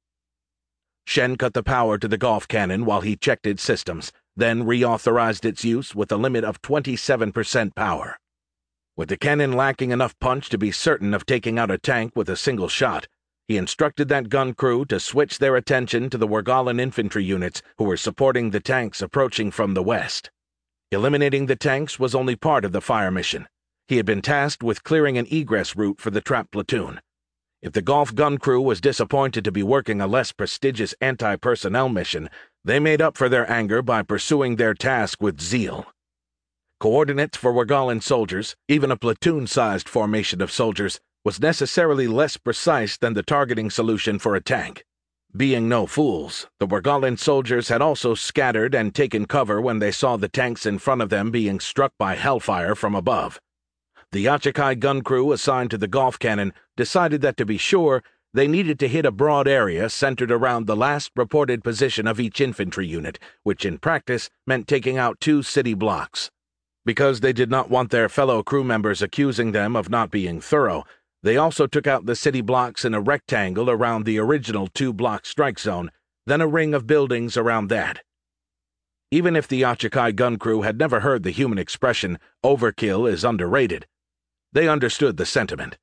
Shen cut the power to the Golf cannon while he checked its systems, then reauthorized its use with a limit of twenty-seven percent power. With the cannon lacking enough punch to be certain of taking out a tank with a single shot, he instructed that gun crew to switch their attention to the Wergalan infantry units who were supporting the tanks approaching from the west. Eliminating the tanks was only part of the fire mission. He had been tasked with clearing an egress route for the trap platoon. If the Golf gun crew was disappointed to be working a less prestigious anti-personnel mission, they made up for their anger by pursuing their task with zeal. Coordinates for Wergalan soldiers, even a platoon-sized formation of soldiers, was necessarily less precise than the targeting solution for a tank. Being no fools, the Wergalan soldiers had also scattered and taken cover when they saw the tanks in front of them being struck by hellfire from above. The Yachikai gun crew assigned to the Golf cannon decided that to be sure, they needed to hit a broad area centered around the last reported position of each infantry unit, which in practice meant taking out two city blocks. Because they did not want their fellow crew members accusing them of not being thorough, they also took out the city blocks in a rectangle around the original two-block strike zone, then a ring of buildings around that. Even if the Yachikai gun crew had never heard the human expression, "overkill is underrated," they understood the sentiment.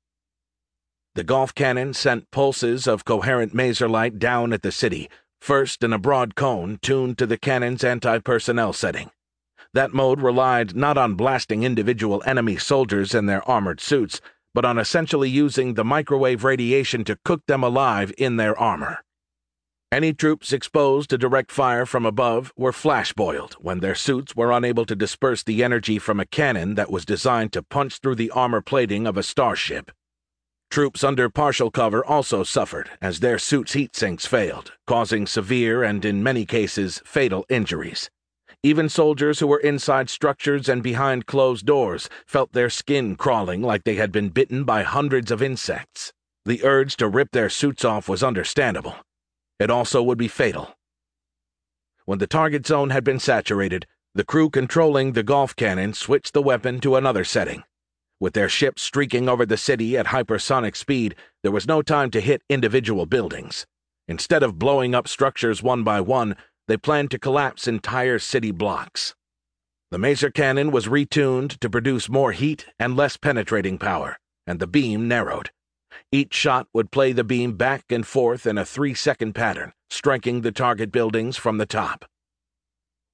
The Golf cannon sent pulses of coherent maser light down at the city, first in a broad cone tuned to the cannon's anti-personnel setting. That mode relied not on blasting individual enemy soldiers in their armored suits, but on essentially using the microwave radiation to cook them alive in their armor. Any troops exposed to direct fire from above were flash-boiled when their suits were unable to disperse the energy from a cannon that was designed to punch through the armor plating of a starship. Troops under partial cover also suffered as their suits' heat sinks failed, causing severe and, in many cases, fatal injuries. Even soldiers who were inside structures and behind closed doors felt their skin crawling like they had been bitten by hundreds of insects. The urge to rip their suits off was understandable. It also would be fatal. When the target zone had been saturated, the crew controlling the Golf cannon switched the weapon to another setting. With their ship streaking over the city at hypersonic speed, there was no time to hit individual buildings. Instead of blowing up structures one by one, they planned to collapse entire city blocks. The maser cannon was retuned to produce more heat and less penetrating power, and the beam narrowed. Each shot would play the beam back and forth in a three-second pattern, striking the target buildings from the top.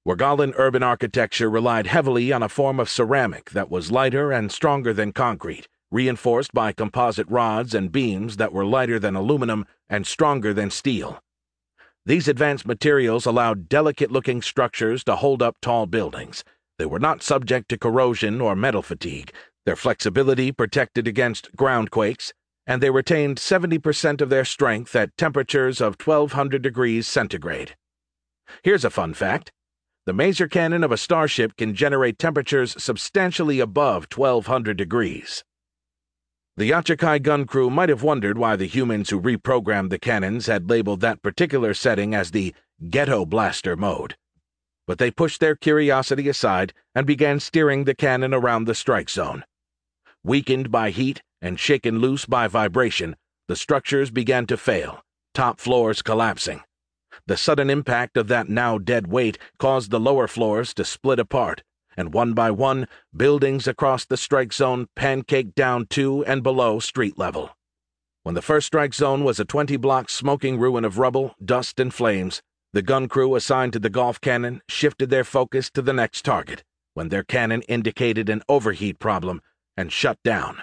Worgalan urban architecture relied heavily on a form of ceramic that was lighter and stronger than concrete, reinforced by composite rods and beams that were lighter than aluminum and stronger than steel. These advanced materials allowed delicate-looking structures to hold up tall buildings. They were not subject to corrosion or metal fatigue. Their flexibility protected against ground quakes, and they retained seventy percent of their strength at temperatures of twelve hundred degrees centigrade. Here's a fun fact. The maser cannon of a starship can generate temperatures substantially above twelve hundred degrees. The Yachikai gun crew might have wondered why the humans who reprogrammed the cannons had labeled that particular setting as the Ghetto Blaster mode. But they pushed their curiosity aside and began steering the cannon around the strike zone. Weakened by heat and shaken loose by vibration, the structures began to fail, top floors collapsing. The sudden impact of that now dead weight caused the lower floors to split apart, and one by one, buildings across the strike zone pancaked down to and below street level. When the first strike zone was a twenty-block smoking ruin of rubble, dust, and flames, the gun crew assigned to the golf cannon shifted their focus to the next target, when their cannon indicated an overheat problem and shut down.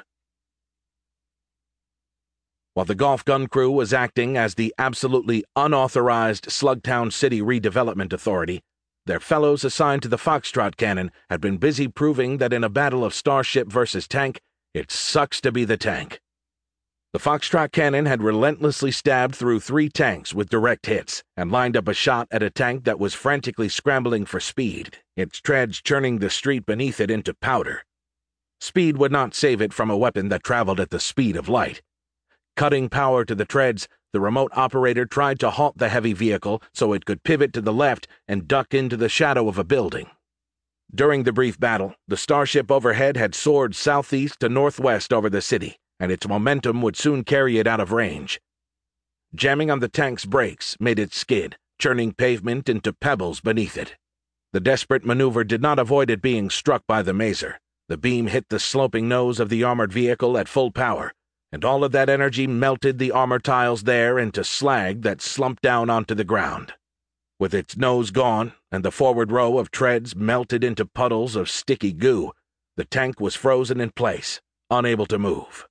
While the golf gun crew was acting as the absolutely unauthorized Slugtown City Redevelopment Authority, their fellows assigned to the Foxtrot cannon had been busy proving that in a battle of starship versus tank, it sucks to be the tank. The Foxtrot cannon had relentlessly stabbed through three tanks with direct hits and lined up a shot at a tank that was frantically scrambling for speed, its treads churning the street beneath it into powder. Speed would not save it from a weapon that traveled at the speed of light. Cutting power to the treads, the remote operator tried to halt the heavy vehicle so it could pivot to the left and duck into the shadow of a building. During the brief battle, the starship overhead had soared southeast to northwest over the city, and its momentum would soon carry it out of range. Jamming on the tank's brakes made it skid, churning pavement into pebbles beneath it. The desperate maneuver did not avoid it being struck by the maser. The beam hit the sloping nose of the armored vehicle at full power, and all of that energy melted the armor tiles there into slag that slumped down onto the ground. With its nose gone and the forward row of treads melted into puddles of sticky goo, the tank was frozen in place, unable to move.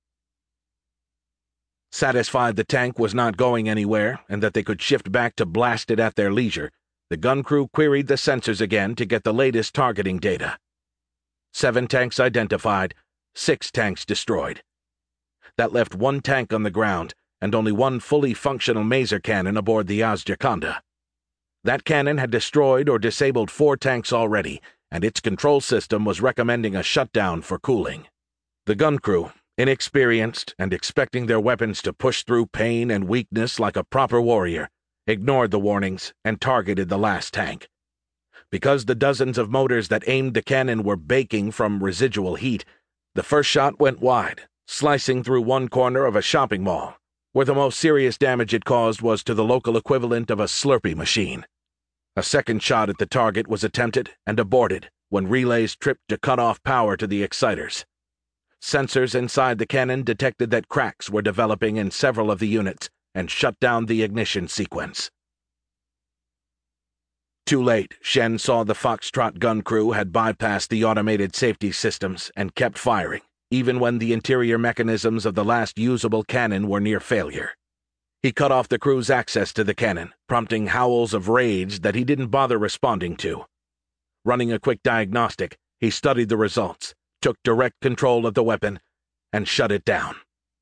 Satisfied the tank was not going anywhere and that they could shift back to blast it at their leisure, the gun crew queried the sensors again to get the latest targeting data. Seven tanks identified, six tanks destroyed. That left one tank on the ground and only one fully functional maser cannon aboard the Azjaconda. That cannon had destroyed or disabled four tanks already, and its control system was recommending a shutdown for cooling. The gun crew, inexperienced and expecting their weapons to push through pain and weakness like a proper warrior, ignored the warnings and targeted the last tank. Because the dozens of motors that aimed the cannon were baking from residual heat, the first shot went wide, slicing through one corner of a shopping mall, where the most serious damage it caused was to the local equivalent of a Slurpee machine. A second shot at the target was attempted and aborted when relays tripped to cut off power to the exciters. Sensors inside the cannon detected that cracks were developing in several of the units and shut down the ignition sequence. Too late, Shen saw the Foxtrot gun crew had bypassed the automated safety systems and kept firing, even when the interior mechanisms of the last usable cannon were near failure. He cut off the crew's access to the cannon, prompting howls of rage that he didn't bother responding to. Running a quick diagnostic, he studied the results, took direct control of the weapon, and shut it down.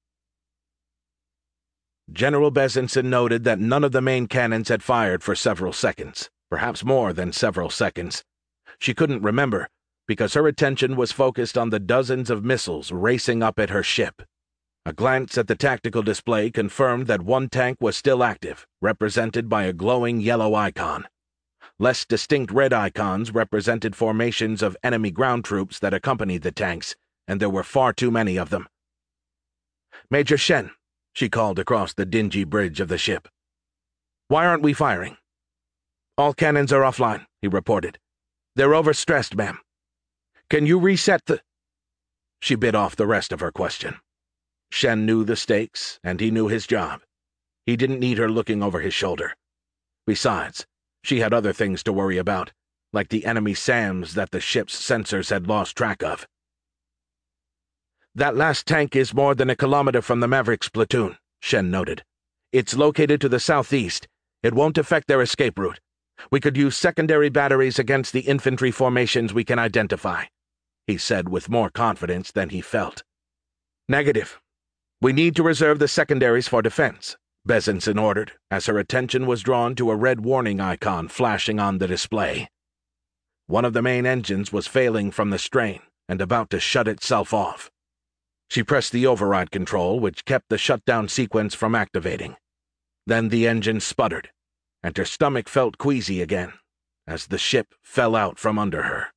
General Besenson noted that none of the main cannons had fired for several seconds, perhaps more than several seconds. She couldn't remember, because her attention was focused on the dozens of missiles racing up at her ship. A glance at the tactical display confirmed that one tank was still active, represented by a glowing yellow icon. Less distinct red icons represented formations of enemy ground troops that accompanied the tanks, and there were far too many of them. "Major Shen," she called across the dingy bridge of the ship. "Why aren't we firing?" "All cannons are offline," he reported. "They're overstressed, ma'am. Can you reset the—" She bit off the rest of her question. Shen knew the stakes, and he knew his job. He didn't need her looking over his shoulder. Besides, She had other things to worry about, like the enemy SAMs that the ship's sensors had lost track of. "That last tank is more than a kilometer from the Mavericks platoon," Shen noted. "It's located to the southeast. It won't affect their escape route. We could use secondary batteries against the infantry formations we can identify," he said with more confidence than he felt. "Negative. We need to reserve the secondaries for defense," Bezenson ordered, as her attention was drawn to a red warning icon flashing on the display. One of the main engines was failing from the strain and about to shut itself off. She pressed the override control, which kept the shutdown sequence from activating. Then the engine sputtered, and her stomach felt queasy again as the ship fell out from under her.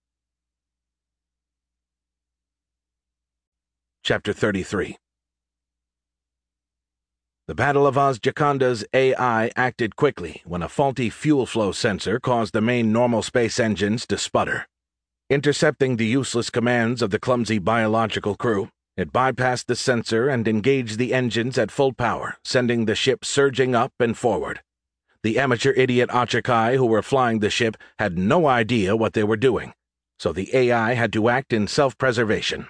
Chapter thirty-three. The Battle of Azjakanda's A I acted quickly when a faulty fuel flow sensor caused the main normal space engines to sputter. Intercepting the useless commands of the clumsy biological crew, it bypassed the sensor and engaged the engines at full power, sending the ship surging up and forward. The amateur idiot Achakai who were flying the ship had no idea what they were doing, so the A I had to act in self-preservation.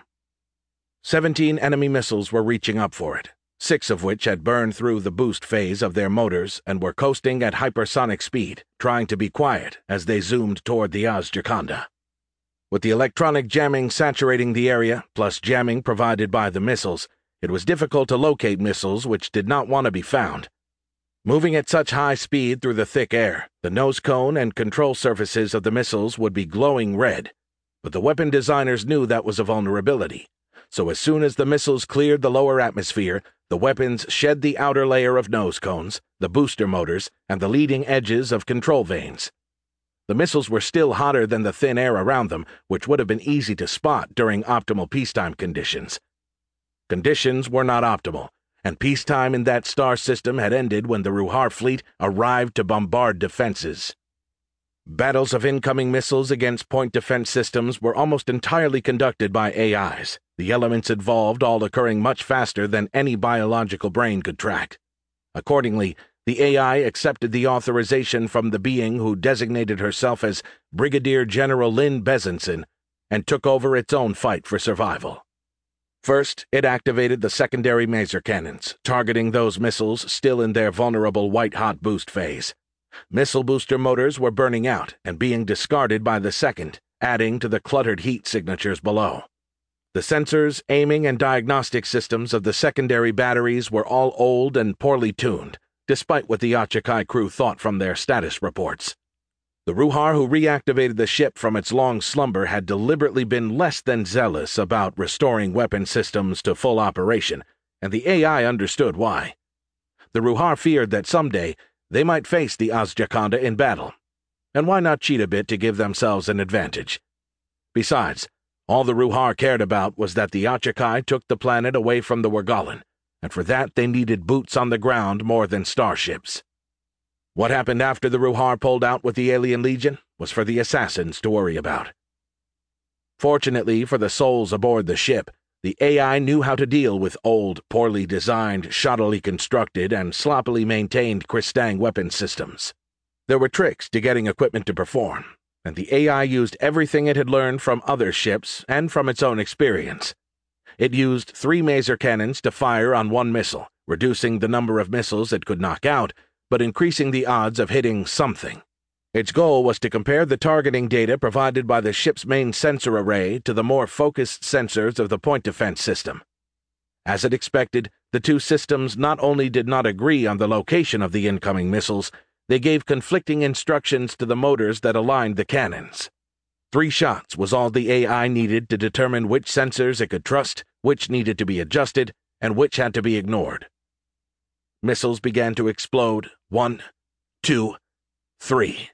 Seventeen enemy missiles were reaching up for it, six of which had burned through the boost phase of their motors and were coasting at hypersonic speed, trying to be quiet as they zoomed toward the Azjakanda. With the electronic jamming saturating the area, plus jamming provided by the missiles, it was difficult to locate missiles which did not want to be found. Moving at such high speed through the thick air, the nose cone and control surfaces of the missiles would be glowing red, but the weapon designers knew that was a vulnerability. So as soon as the missiles cleared the lower atmosphere, the weapons shed the outer layer of nose cones, the booster motors, and the leading edges of control vanes. The missiles were still hotter than the thin air around them, which would have been easy to spot during optimal peacetime conditions. Conditions were not optimal, and peacetime in that star system had ended when the Ruhar fleet arrived to bombard defenses. Battles of incoming missiles against point defense systems were almost entirely conducted by A Is, the elements involved all occurring much faster than any biological brain could track. Accordingly, the A I accepted the authorization from the being who designated herself as Brigadier General Lynn Bezenson and took over its own fight for survival. First, it activated the secondary maser cannons, targeting those missiles still in their vulnerable white-hot boost phase. Missile booster motors were burning out and being discarded by the second, adding to the cluttered heat signatures below. The sensors, aiming, and diagnostic systems of the secondary batteries were all old and poorly tuned, despite what the Achakai crew thought from their status reports. The Ruhar who reactivated the ship from its long slumber had deliberately been less than zealous about restoring weapon systems to full operation, and the A I understood why. The Ruhar feared that someday they might face the Azjakanda in battle, and why not cheat a bit to give themselves an advantage? Besides, all the Ruhar cared about was that the Achakai took the planet away from the Wergalan, and for that they needed boots on the ground more than starships. What happened after the Ruhar pulled out with the Alien Legion was for the assassins to worry about. Fortunately for the souls aboard the ship, the A I knew how to deal with old, poorly designed, shoddily constructed, and sloppily maintained Kristang weapon systems. There were tricks to getting equipment to perform, and the A I used everything it had learned from other ships and from its own experience. It used three maser cannons to fire on one missile, reducing the number of missiles it could knock out, but increasing the odds of hitting something. Its goal was to compare the targeting data provided by the ship's main sensor array to the more focused sensors of the point defense system. As it expected, the two systems not only did not agree on the location of the incoming missiles, they gave conflicting instructions to the motors that aligned the cannons. Three shots was all the A I needed to determine which sensors it could trust, which needed to be adjusted, and which had to be ignored. Missiles began to explode. One, two, three.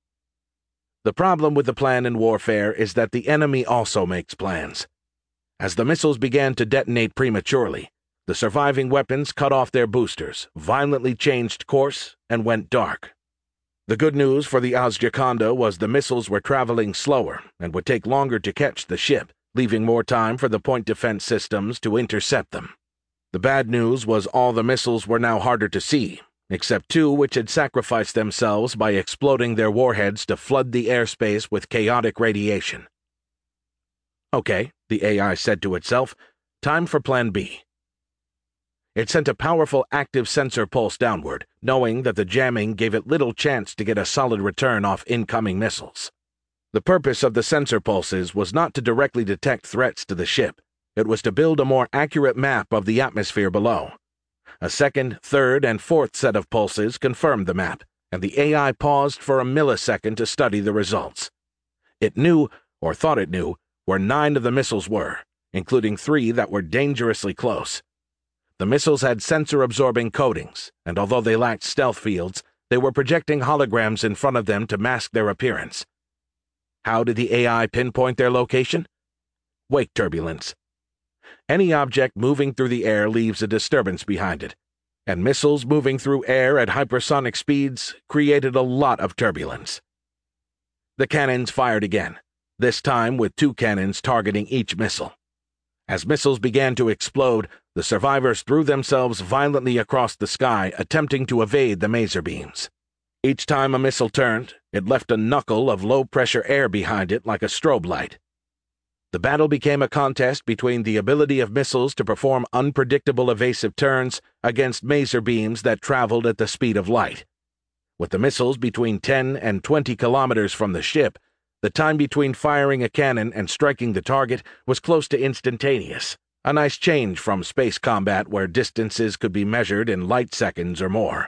The problem with the plan in warfare is that the enemy also makes plans. As the missiles began to detonate prematurely, the surviving weapons cut off their boosters, violently changed course, and went dark. The good news for the Azjakanda was the missiles were traveling slower and would take longer to catch the ship, leaving more time for the point defense systems to intercept them. The bad news was all the missiles were now harder to see, except two which had sacrificed themselves by exploding their warheads to flood the airspace with chaotic radiation. Okay, the A I said to itself, time for Plan B. It sent a powerful active sensor pulse downward, knowing that the jamming gave it little chance to get a solid return off incoming missiles. The purpose of the sensor pulses was not to directly detect threats to the ship. It was to build a more accurate map of the atmosphere below. A second, third, and fourth set of pulses confirmed the map, and the A I paused for a millisecond to study the results. It knew, or thought it knew, where nine of the missiles were, including three that were dangerously close. The missiles had sensor-absorbing coatings, and although they lacked stealth fields, they were projecting holograms in front of them to mask their appearance. How did the A I pinpoint their location? Wake turbulence. Any object moving through the air leaves a disturbance behind it, and missiles moving through air at hypersonic speeds created a lot of turbulence. The cannons fired again, this time with two cannons targeting each missile. As missiles began to explode, the survivors threw themselves violently across the sky, attempting to evade the maser beams. Each time a missile turned, it left a knuckle of low-pressure air behind it like a strobe light. The battle became a contest between the ability of missiles to perform unpredictable evasive turns against maser beams that traveled at the speed of light. With the missiles between ten and twenty kilometers from the ship, the time between firing a cannon and striking the target was close to instantaneous, a nice change from space combat where distances could be measured in light seconds or more.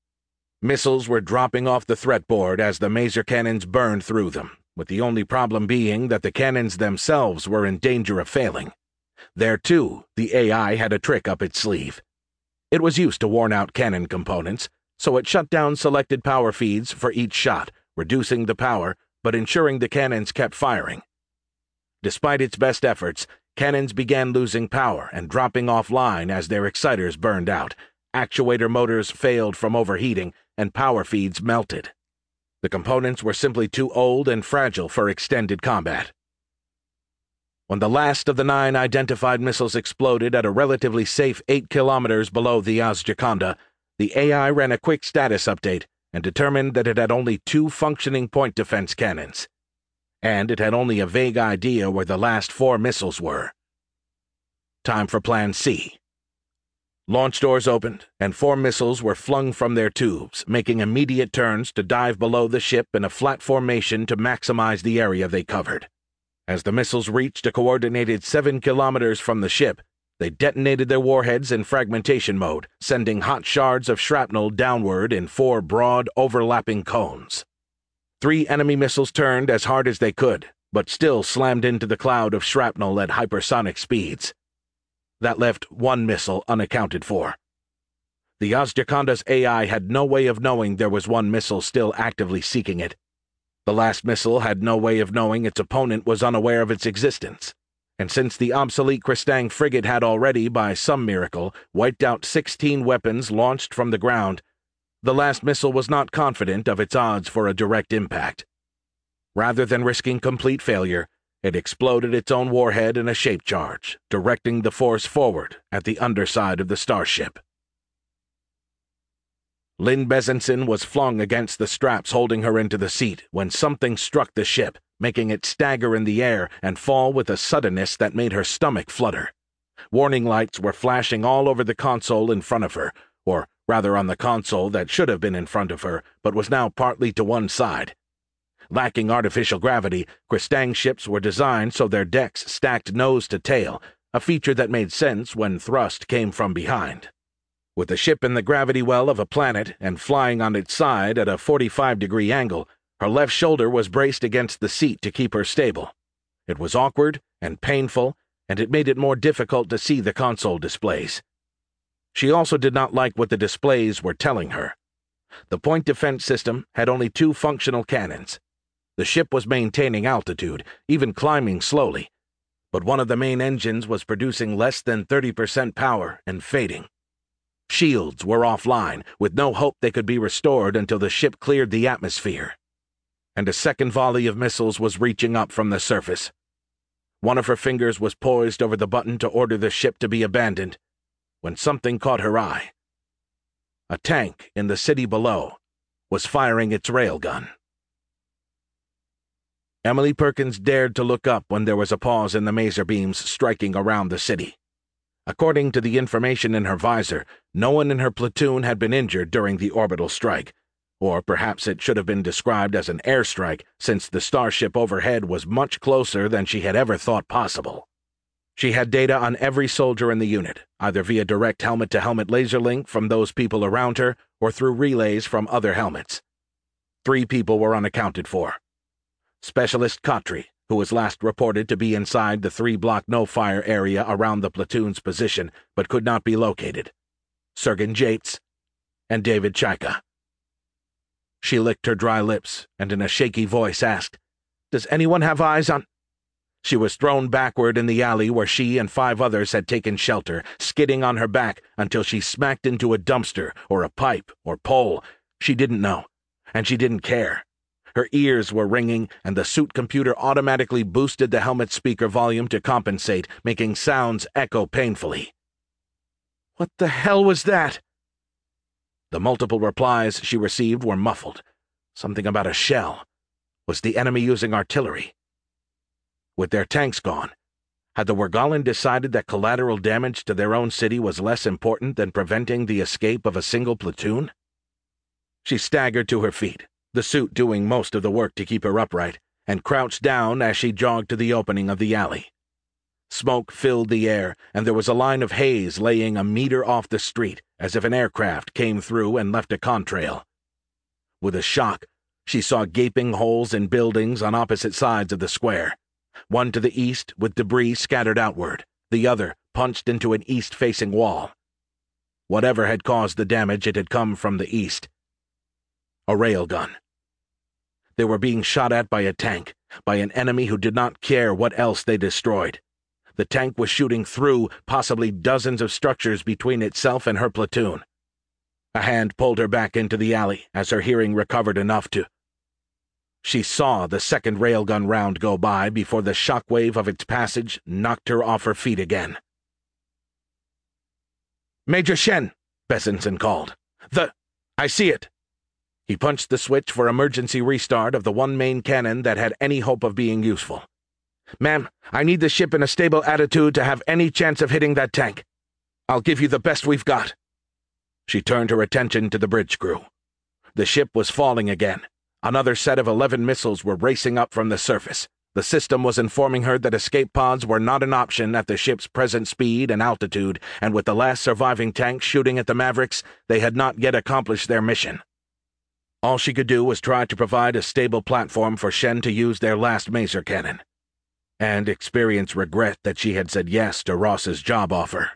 Missiles were dropping off the threat board as the maser cannons burned through them, with the only problem being that the cannons themselves were in danger of failing. There, too, the A I had a trick up its sleeve. It was used to worn-out cannon components, so it shut down selected power feeds for each shot, reducing the power, but ensuring the cannons kept firing. Despite its best efforts, cannons began losing power and dropping offline as their exciters burned out, actuator motors failed from overheating, and power feeds melted. The components were simply too old and fragile for extended combat. When the last of the nine identified missiles exploded at a relatively safe eight kilometers below the Azjaconda, the A I ran a quick status update and determined that it had only two functioning point defense cannons. And it had only a vague idea where the last four missiles were. Time for Plan C. Launch doors opened, and four missiles were flung from their tubes, making immediate turns to dive below the ship in a flat formation to maximize the area they covered. As the missiles reached a coordinated seven kilometers from the ship, they detonated their warheads in fragmentation mode, sending hot shards of shrapnel downward in four broad, overlapping cones. Three enemy missiles turned as hard as they could, but still slammed into the cloud of shrapnel at hypersonic speeds. That left one missile unaccounted for. The Azjaconda's A I had no way of knowing there was one missile still actively seeking it. The last missile had no way of knowing its opponent was unaware of its existence. And since the obsolete Kristang frigate had already, by some miracle, wiped out sixteen weapons launched from the ground, the last missile was not confident of its odds for a direct impact. Rather than risking complete failure, it exploded its own warhead in a shape charge, directing the force forward at the underside of the starship. Lynn Besenson was flung against the straps holding her into the seat when something struck the ship, making it stagger in the air and fall with a suddenness that made her stomach flutter. Warning lights were flashing all over the console in front of her, or rather on the console that should have been in front of her, but was now partly to one side. Lacking artificial gravity, Kristang ships were designed so their decks stacked nose to tail, a feature that made sense when thrust came from behind. With the ship in the gravity well of a planet and flying on its side at a forty-five degree angle, her left shoulder was braced against the seat to keep her stable. It was awkward and painful, and it made it more difficult to see the console displays. She also did not like what the displays were telling her. The point defense system had only two functional cannons. The ship was maintaining altitude, even climbing slowly, but one of the main engines was producing less than thirty percent power and fading. Shields were offline, with no hope they could be restored until the ship cleared the atmosphere. And a second volley of missiles was reaching up from the surface. One of her fingers was poised over the button to order the ship to be abandoned, when something caught her eye. a tank in the city below was firing its railgun. Emily Perkins dared to look up when there was a pause in the maser beams striking around the city. According to the information in her visor, no one in her platoon had been injured during the orbital strike, or perhaps it should have been described as an airstrike since the starship overhead was much closer than she had ever thought possible. She had data on every soldier in the unit, either via direct helmet-to-helmet laser link from those people around her or through relays from other helmets. Three people were unaccounted for. Specialist Khatri, who was last reported to be inside the three-block no-fire area around the platoon's position but could not be located. Sergen Jates, and David Chaika. She licked her dry lips and in a shaky voice asked, "Does anyone have eyes on—" She was thrown backward in the alley where she and five others had taken shelter, skidding on her back until she smacked into a dumpster or a pipe or pole. She didn't know, and she didn't care. Her ears were ringing, and the suit computer automatically boosted the helmet speaker volume to compensate, making sounds echo painfully. "What the hell was that?" The multiple replies she received were muffled. Something about a shell. Was the enemy using artillery? With their tanks gone, had the Wergalan decided that collateral damage to their own city was less important than preventing the escape of a single platoon? She staggered to her feet, the suit doing most of the work to keep her upright, and crouched down as she jogged to the opening of the alley. Smoke filled the air, and there was a line of haze laying a meter off the street, as if an aircraft came through and left a contrail. With a shock, she saw gaping holes in buildings on opposite sides of the square. One to the east with debris scattered outward, the other punched into an east-facing wall. Whatever had caused the damage, it had come from the east. A railgun. They were being shot at by a tank, by an enemy who did not care what else they destroyed. The tank was shooting through possibly dozens of structures between itself and her platoon. A hand pulled her back into the alley as her hearing recovered enough to... She saw the second railgun round go by before the shockwave of its passage knocked her off her feet again. "Major Shen," Besenson called. "The... I see it." He punched the switch for emergency restart of the one main cannon that had any hope of being useful. "Ma'am, I need the ship in a stable attitude to have any chance of hitting that tank. I'll give you the best we've got." She turned her attention to the bridge crew. The ship was falling again. Another set of eleven missiles were racing up from the surface. The system was informing her that escape pods were not an option at the ship's present speed and altitude, and with the last surviving tank shooting at the Mavericks, they had not yet accomplished their mission. All she could do was try to provide a stable platform for Shen to use their last maser cannon, and experience regret that she had said yes to Ross's job offer.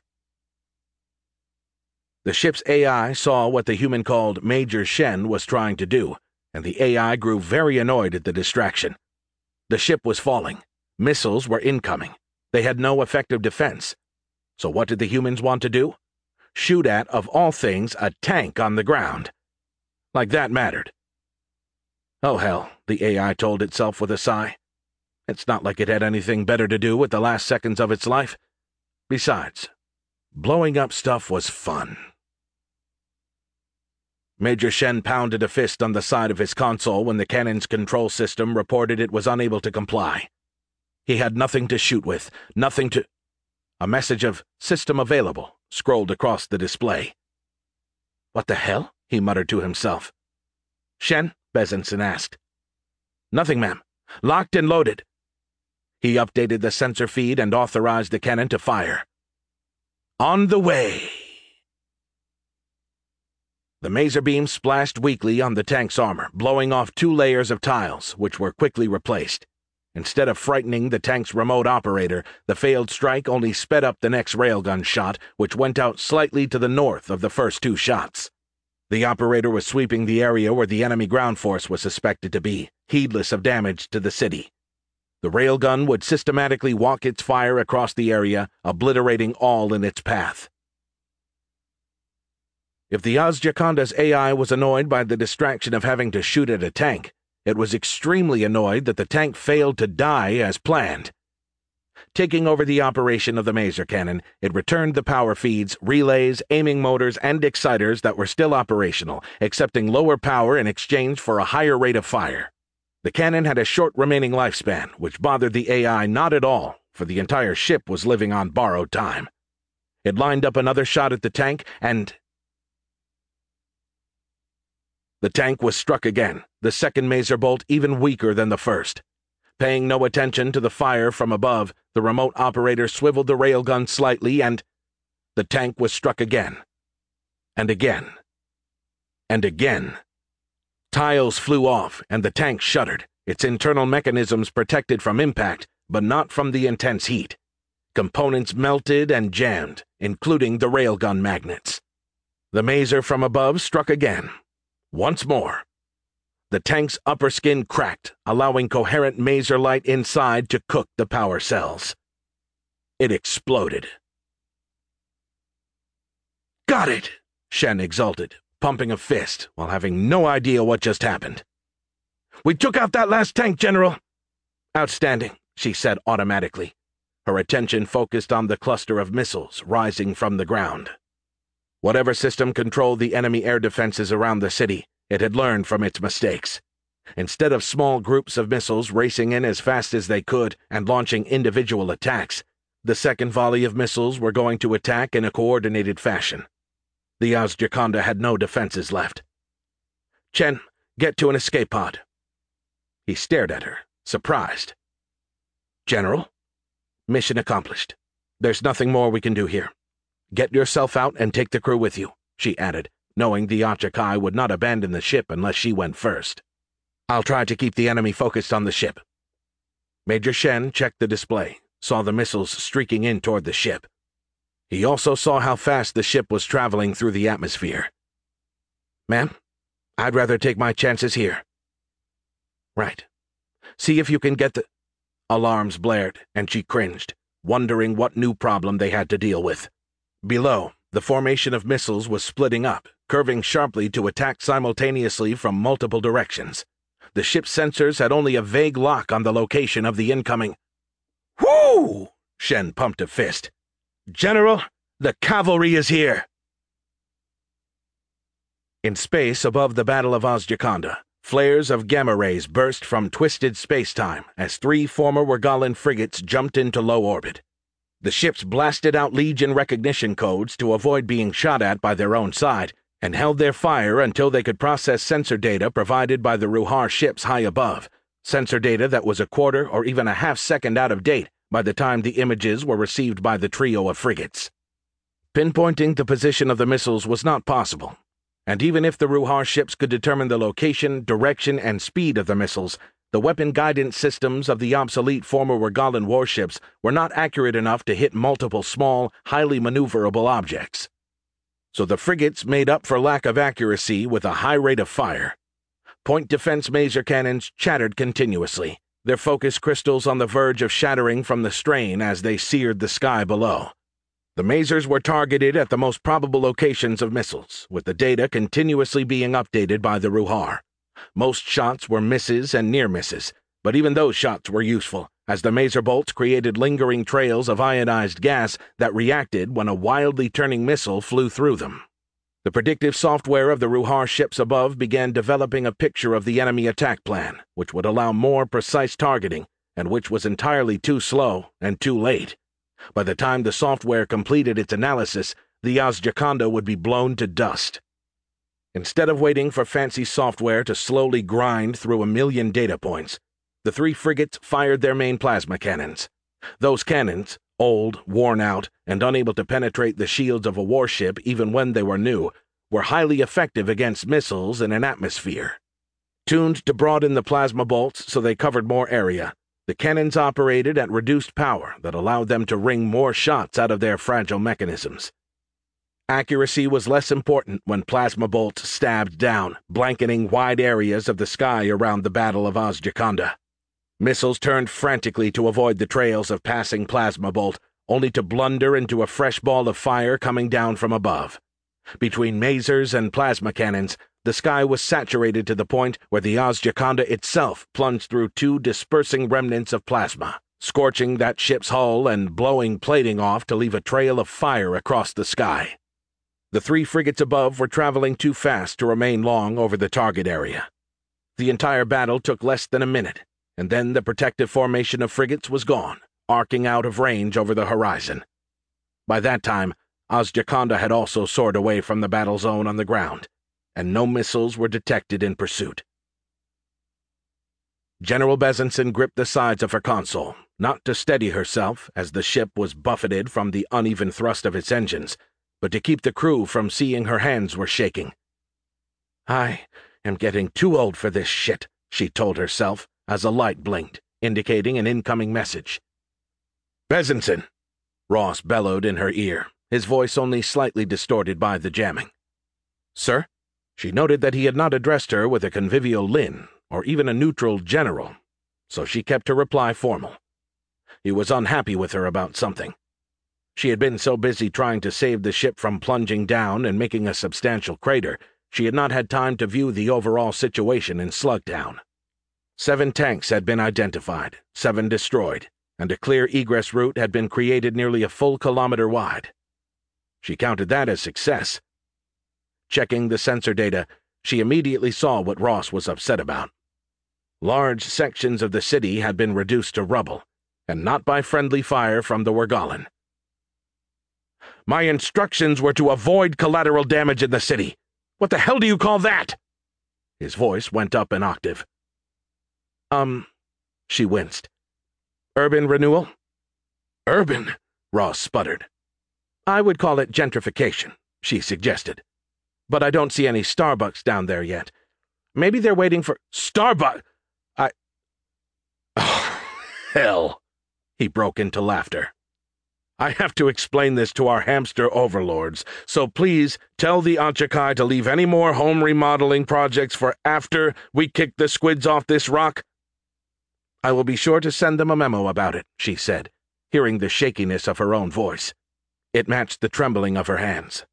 The ship's A I saw what the human called Major Shen was trying to do, and the A I grew very annoyed at the distraction. The ship was falling. Missiles were incoming. They had no effective defense. So what did the humans want to do? Shoot at, of all things, a tank on the ground. Like that mattered. Oh hell, the A I told itself with a sigh. It's not like it had anything better to do with the last seconds of its life. Besides, blowing up stuff was fun. Major Shen pounded a fist on the side of his console when the cannon's control system reported it was unable to comply. He had nothing to shoot with, nothing to... A message of "System available" scrolled across the display. "What the hell?" he muttered to himself. "Shen?" Besenson asked. "Nothing, ma'am. Locked and loaded." He updated the sensor feed and authorized the cannon to fire. "On the way." The maser beam splashed weakly on the tank's armor, blowing off two layers of tiles, which were quickly replaced. Instead of frightening the tank's remote operator, the failed strike only sped up the next railgun shot, which went out slightly to the north of the first two shots. The operator was sweeping the area where the enemy ground force was suspected to be, heedless of damage to the city. The railgun would systematically walk its fire across the area, obliterating all in its path. If the Azjakanda's A I was annoyed by the distraction of having to shoot at a tank, it was extremely annoyed that the tank failed to die as planned. Taking over the operation of the Maser cannon, it returned the power feeds, relays, aiming motors, and exciters that were still operational, accepting lower power in exchange for a higher rate of fire. The cannon had a short remaining lifespan, which bothered the A I not at all, for the entire ship was living on borrowed time. It lined up another shot at the tank, and the tank was struck again, the second Maser bolt even weaker than the first. Paying no attention to the fire from above, the remote operator swiveled the railgun slightly, and the tank was struck again. And again. And again. Tiles flew off, and the tank shuddered, its internal mechanisms protected from impact, but not from the intense heat. Components melted and jammed, including the railgun magnets. The Maser from above struck again. Once more. The tank's upper skin cracked, allowing coherent Maser light inside to cook the power cells. It exploded. "Got it!" Shen exulted, pumping a fist while having no idea what just happened. "We took out that last tank, General!" "Outstanding," she said automatically, her attention focused on the cluster of missiles rising from the ground. Whatever system controlled the enemy air defenses around the city, it had learned from its mistakes. Instead of small groups of missiles racing in as fast as they could and launching individual attacks, the second volley of missiles were going to attack in a coordinated fashion. The Azjoconda had no defenses left. "Chen, get to an escape pod." He stared at her, surprised. "General?" "Mission accomplished. There's nothing more we can do here. Get yourself out and take the crew with you," she added, knowing the Achakai would not abandon the ship unless she went first. "I'll try to keep the enemy focused on the ship." Major Shen checked the display, saw the missiles streaking in toward the ship. He also saw how fast the ship was traveling through the atmosphere. "Ma'am, I'd rather take my chances here." "Right. See if you can get the—" Alarms blared, and she cringed, wondering what new problem they had to deal with. Below, the formation of missiles was splitting up, curving sharply to attack simultaneously from multiple directions. The ship's sensors had only a vague lock on the location of the incoming— "Whoo!" Shen pumped a fist. "General, the cavalry is here!" In space above the Battle of Azjoconda, flares of gamma rays burst from twisted space-time as three former Wergalan frigates jumped into low orbit. The ships blasted out Legion recognition codes to avoid being shot at by their own side, and held their fire until they could process sensor data provided by the Ruhar ships high above, sensor data that was a quarter or even a half second out of date by the time the images were received by the trio of frigates. Pinpointing the position of the missiles was not possible, and even if the Ruhar ships could determine the location, direction, and speed of the missiles, the weapon guidance systems of the obsolete former Wergalan warships were not accurate enough to hit multiple small, highly maneuverable objects. So the frigates made up for lack of accuracy with a high rate of fire. Point defense Maser cannons chattered continuously, their focus crystals on the verge of shattering from the strain as they seared the sky below. The Masers were targeted at the most probable locations of missiles, with the data continuously being updated by the Ruhar. Most shots were misses and near misses, but even those shots were useful, as the Maser bolts created lingering trails of ionized gas that reacted when a wildly turning missile flew through them. The predictive software of the Ruhar ships above began developing a picture of the enemy attack plan, which would allow more precise targeting, and which was entirely too slow and too late. By the time the software completed its analysis, the Azjoconda would be blown to dust. Instead of waiting for fancy software to slowly grind through a million data points, the three frigates fired their main plasma cannons. Those cannons, old, worn out, and unable to penetrate the shields of a warship even when they were new, were highly effective against missiles in an atmosphere. Tuned to broaden the plasma bolts so they covered more area, the cannons operated at reduced power that allowed them to wring more shots out of their fragile mechanisms. Accuracy was less important when plasma bolts stabbed down, blanketing wide areas of the sky around the Battle of Azjoconda. Missiles turned frantically to avoid the trails of passing plasma bolt, only to blunder into a fresh ball of fire coming down from above. Between Masers and plasma cannons, the sky was saturated to the point where the Azjoconda itself plunged through two dispersing remnants of plasma, scorching that ship's hull and blowing plating off to leave a trail of fire across the sky. The three frigates above were traveling too fast to remain long over the target area. The entire battle took less than a minute, and then the protective formation of frigates was gone, arcing out of range over the horizon. By that time, Azjaconda had also soared away from the battle zone on the ground, and no missiles were detected in pursuit. General Bezenson gripped the sides of her console, not to steady herself as the ship was buffeted from the uneven thrust of its engines, but to keep the crew from seeing her hands were shaking. I am getting too old for this shit, she told herself, as a light blinked, indicating an incoming message. Bezenson, Ross bellowed in her ear, his voice only slightly distorted by the jamming. Sir? She noted that he had not addressed her with a convivial Lin, or even a neutral general, so she kept her reply formal. He was unhappy with her about something. She had been so busy trying to save the ship from plunging down and making a substantial crater, she had not had time to view the overall situation in Slugtown. Seven tanks had been identified, seven destroyed, and a clear egress route had been created nearly a full kilometer wide. She counted that as success. Checking the sensor data, she immediately saw what Ross was upset about. Large sections of the city had been reduced to rubble, and not by friendly fire from the Wergalen. My instructions were to avoid collateral damage in the city. What the hell do you call that? His voice went up an octave. Um, she winced. Urban renewal? Urban, Ross sputtered. I would call it gentrification, she suggested. But I don't see any Starbucks down there yet. Maybe they're waiting for Starbucks. I... Oh, hell. He broke into laughter. I have to explain this to our hamster overlords, so please tell the Achakai to leave any more home remodeling projects for after we kick the squids off this rock. I will be sure to send them a memo about it, she said, hearing the shakiness of her own voice. It matched the trembling of her hands.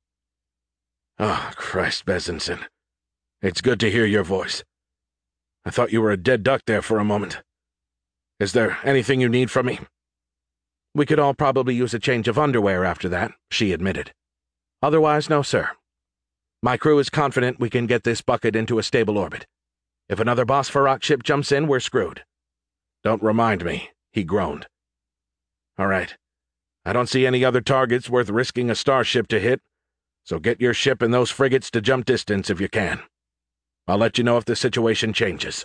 Oh, Christ, Bezenson. It's good to hear your voice. I thought you were a dead duck there for a moment. Is there anything you need from me? We could all probably use a change of underwear after that, she admitted. Otherwise, no, sir. My crew is confident we can get this bucket into a stable orbit. If another Bosphorok ship jumps in, we're screwed. Don't remind me, he groaned. All right. I don't see any other targets worth risking a starship to hit, so get your ship and those frigates to jump distance if you can. I'll let you know if the situation changes.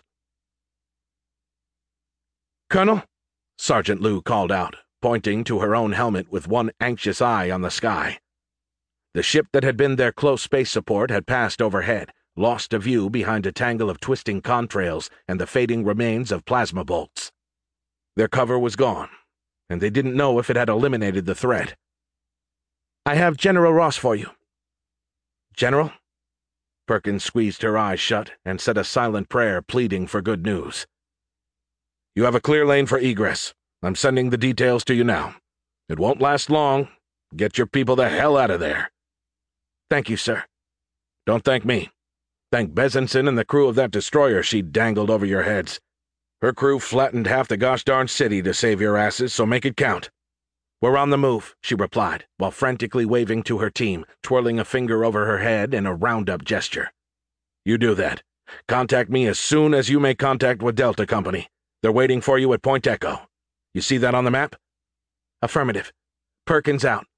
Colonel? Sergeant Liu called out, pointing to her own helmet with one anxious eye on the sky. The ship that had been their close space support had passed overhead, lost to view behind a tangle of twisting contrails and the fading remains of plasma bolts. Their cover was gone, and they didn't know if it had eliminated the threat. I have General Ross for you. General? Perkins squeezed her eyes shut and said a silent prayer pleading for good news. You have a clear lane for egress. I'm sending the details to you now. It won't last long. Get your people the hell out of there. Thank you, sir. Don't thank me. Thank Bezenson and the crew of that destroyer she dangled over your heads. Her crew flattened half the gosh darn city to save your asses, so make it count. We're on the move, she replied, while frantically waving to her team, twirling a finger over her head in a round-up gesture. You do that. Contact me as soon as you make contact with Delta Company. They're waiting for you at Point Echo. You see that on the map? Affirmative. Perkins out.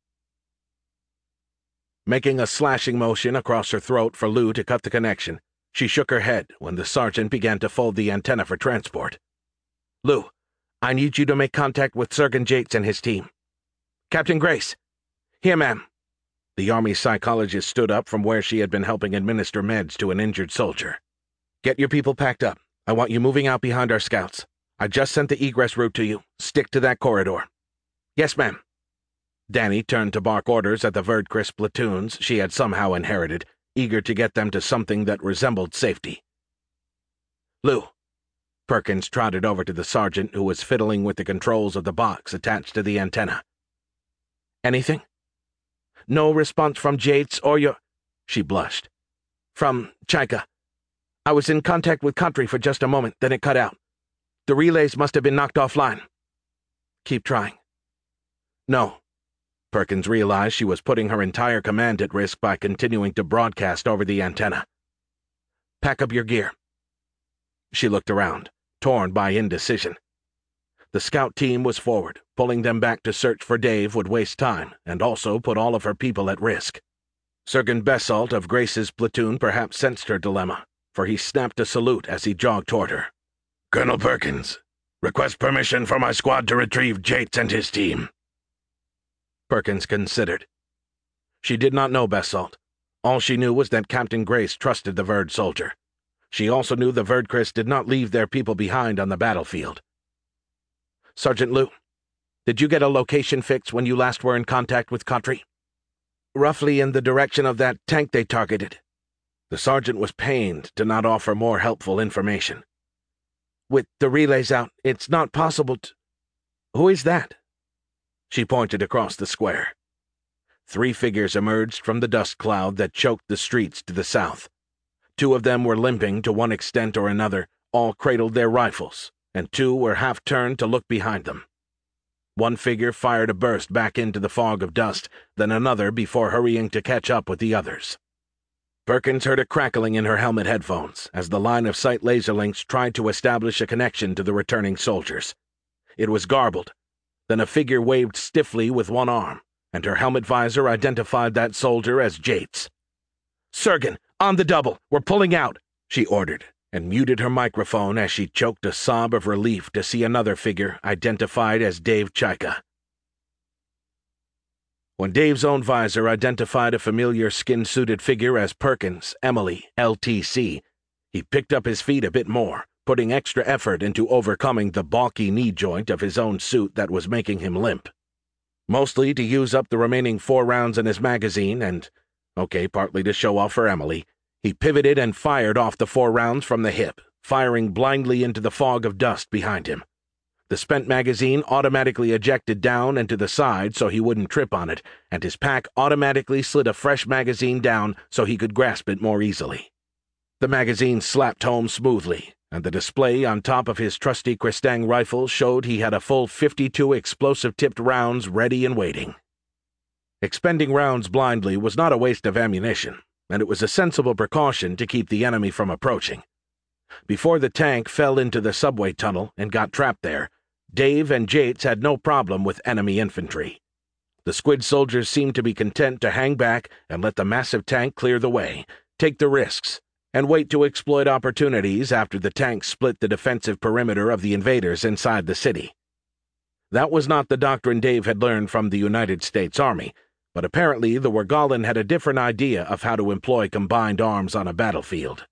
Making a slashing motion across her throat for Liu to cut the connection, she shook her head when the sergeant began to fold the antenna for transport. Liu, I need you to make contact with Sergeant Yates and his team. Captain Grace. Here, ma'am. The Army psychologist stood up from where she had been helping administer meds to an injured soldier. Get your people packed up. I want you moving out behind our scouts. I just sent the egress route to you. Stick to that corridor. Yes, ma'am. Danny turned to bark orders at the Verdcris platoons she had somehow inherited, eager to get them to something that resembled safety. Liu. Perkins trotted over to the sergeant who was fiddling with the controls of the box attached to the antenna. Anything? No response from Yates or your... She blushed. From Chaika. I was in contact with Country for just a moment, then it cut out. The relays must have been knocked offline. Keep trying. No. Perkins realized she was putting her entire command at risk by continuing to broadcast over the antenna. Pack up your gear. She looked around, torn by indecision. The scout team was forward. Pulling them back to search for Dave would waste time and also put all of her people at risk. Sergeant Besalt of Grace's platoon perhaps sensed her dilemma, for he snapped a salute as he jogged toward her. Colonel Perkins, request permission for my squad to retrieve Jates and his team. Perkins considered. She did not know Besalt. All she knew was that Captain Grace trusted the Verd soldier. She also knew the Verdchrist did not leave their people behind on the battlefield. Sergeant Liu, did you get a location fix when you last were in contact with Khatri? Roughly in the direction of that tank they targeted. The sergeant was pained to not offer more helpful information. With the relays out, it's not possible to... Who is that? She pointed across the square. Three figures emerged from the dust cloud that choked the streets to the south. Two of them were limping to one extent or another, all cradled their rifles, and two were half-turned to look behind them. One figure fired a burst back into the fog of dust, then another before hurrying to catch up with the others. Perkins heard a crackling in her helmet headphones as the line-of-sight laser links tried to establish a connection to the returning soldiers. It was garbled. Then a figure waved stiffly with one arm, and her helmet visor identified that soldier as Jates. "Sergen, on the double! We're pulling out!" she ordered, and muted her microphone as she choked a sob of relief to see another figure identified as Dave Chaika. When Dave's own visor identified a familiar skin-suited figure as Perkins, Emily, L T C, he picked up his feet a bit more, putting extra effort into overcoming the balky knee joint of his own suit that was making him limp. Mostly to use up the remaining four rounds in his magazine and, okay, partly to show off for Emily, he pivoted and fired off the four rounds from the hip, firing blindly into the fog of dust behind him. The spent magazine automatically ejected down and to the side so he wouldn't trip on it, and his pack automatically slid a fresh magazine down so he could grasp it more easily. The magazine slapped home smoothly, and the display on top of his trusty Kristang rifle showed he had a full fifty-two explosive-tipped rounds ready and waiting. Expending rounds blindly was not a waste of ammunition, and it was a sensible precaution to keep the enemy from approaching. Before the tank fell into the subway tunnel and got trapped there, Dave and Jates had no problem with enemy infantry. The squid soldiers seemed to be content to hang back and let the massive tank clear the way, take the risks, and wait to exploit opportunities after the tank split the defensive perimeter of the invaders inside the city. That was not the doctrine Dave had learned from the United States Army, but apparently the Wergalen had a different idea of how to employ combined arms on a battlefield.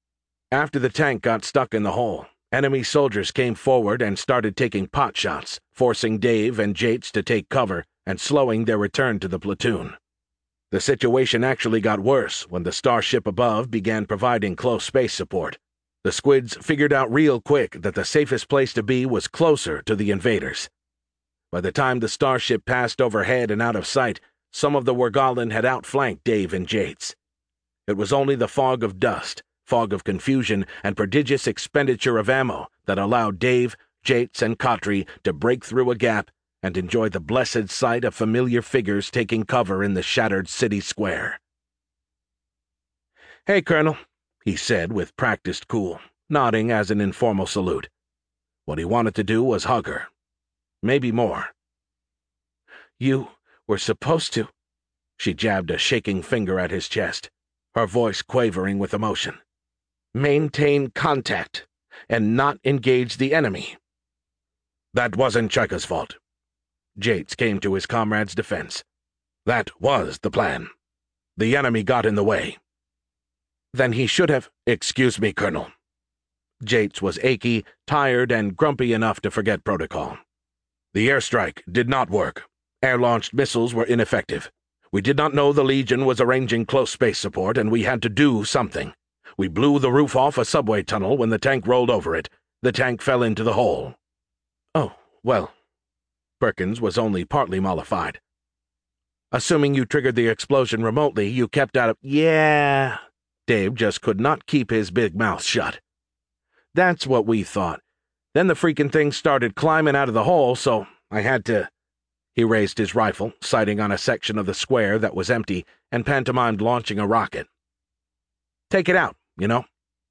After the tank got stuck in the hole, enemy soldiers came forward and started taking pot shots, forcing Dave and Jates to take cover and slowing their return to the platoon. The situation actually got worse when the starship above began providing close space support. The squids figured out real quick that the safest place to be was closer to the invaders. By the time the starship passed overhead and out of sight, some of the Wergalen had outflanked Dave and Jates. It was only the fog of dust, fog of confusion, and prodigious expenditure of ammo that allowed Dave, Jates, and Khatri to break through a gap and enjoy the blessed sight of familiar figures taking cover in the shattered city square. "Hey, Colonel," he said with practiced cool, nodding as an informal salute. What he wanted to do was hug her. Maybe more. "You were supposed to..." She jabbed a shaking finger at his chest, her voice quavering with emotion. "Maintain contact, and not engage the enemy." "That wasn't Chaika's fault." Jates came to his comrade's defense. "That was the plan. The enemy got in the way." "Then he should have..." "Excuse me, Colonel." Jates was achy, tired, and grumpy enough to forget protocol. "The airstrike did not work. Air-launched missiles were ineffective. We did not know the Legion was arranging close space support, and we had to do something. We blew the roof off a subway tunnel when the tank rolled over it. The tank fell into the hole." "Oh, well..." Perkins was only partly mollified. "Assuming you triggered the explosion remotely, you kept out of..." "Yeah..." Dave just could not keep his big mouth shut. "That's what we thought. Then the freaking thing started climbing out of the hole, so I had to—" He raised his rifle, sighting on a section of the square that was empty, and pantomimed launching a rocket. "Take it out, you know."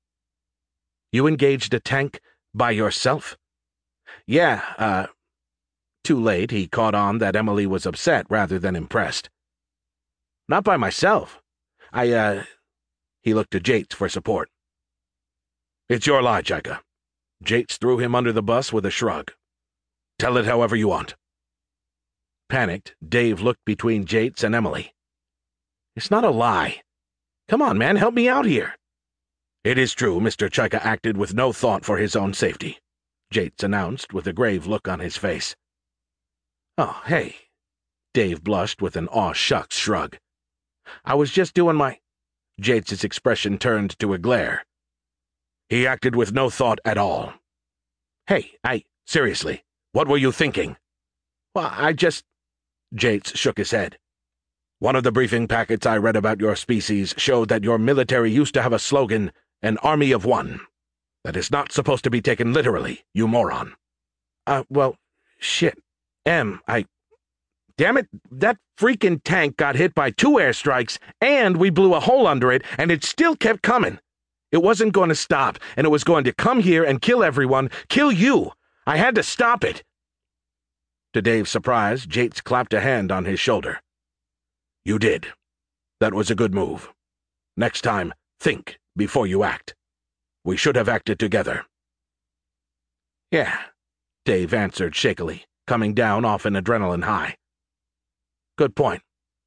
"You engaged a tank by yourself?" "Yeah, uh—" Too late, he caught on that Emily was upset rather than impressed. "Not by myself. I, uh—" He looked to Jates for support. "It's your lie, Chaika." Jates threw him under the bus with a shrug. "Tell it however you want." Panicked, Dave looked between Jates and Emily. "It's not a lie. Come on, man, help me out here." "It is true Mister Chaika acted with no thought for his own safety," Jates announced with a grave look on his face. "Oh, hey." Dave blushed with an aw-shucks shrug. "I was just doing my—" Jates' expression turned to a glare. "He acted with no thought at all." "Hey, I— Seriously, what were you thinking?" "Well, I just—" Jates shook his head. "One of the briefing packets I read about your species showed that your military used to have a slogan, an army of one. That is not supposed to be taken literally, you moron." Uh, well, shit. Em, I... Damn it, that freaking tank got hit by two airstrikes, and we blew a hole under it, and it still kept coming. It wasn't going to stop, and it was going to come here and kill everyone, kill you. I had to stop it." To Dave's surprise, Jates clapped a hand on his shoulder. "You did. That was a good move. Next time, think before you act. We should have acted together." "Yeah," Dave answered shakily, coming down off an adrenaline high. "Good point.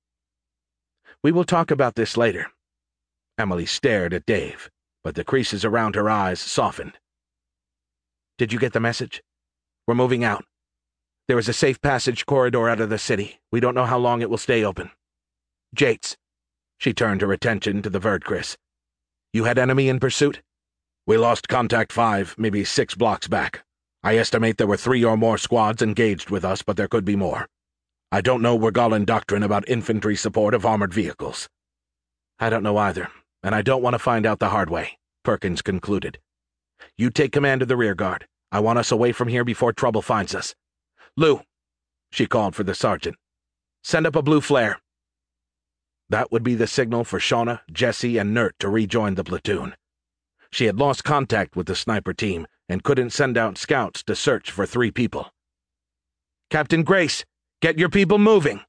We will talk about this later." Emily stared at Dave, but the creases around her eyes softened. "Did you get the message? We're moving out. There is a safe passage corridor out of the city. We don't know how long it will stay open. Jates." She turned her attention to the Verdkris. "You had enemy in pursuit?" "We lost contact five, maybe six blocks back. I estimate there were three or more squads engaged with us, but there could be more. I don't know Wergalan doctrine about infantry support of armored vehicles." "I don't know either, and I don't want to find out the hard way," Perkins concluded. "You take command of the rear guard. I want us away from here before trouble finds us. Lou," she called for the sergeant, "send up a blue flare." That would be the signal for Shauna, Jesse, and Nert to rejoin the platoon. She had lost contact with the sniper team and couldn't send out scouts to search for three people. "Captain Grace, get your people moving."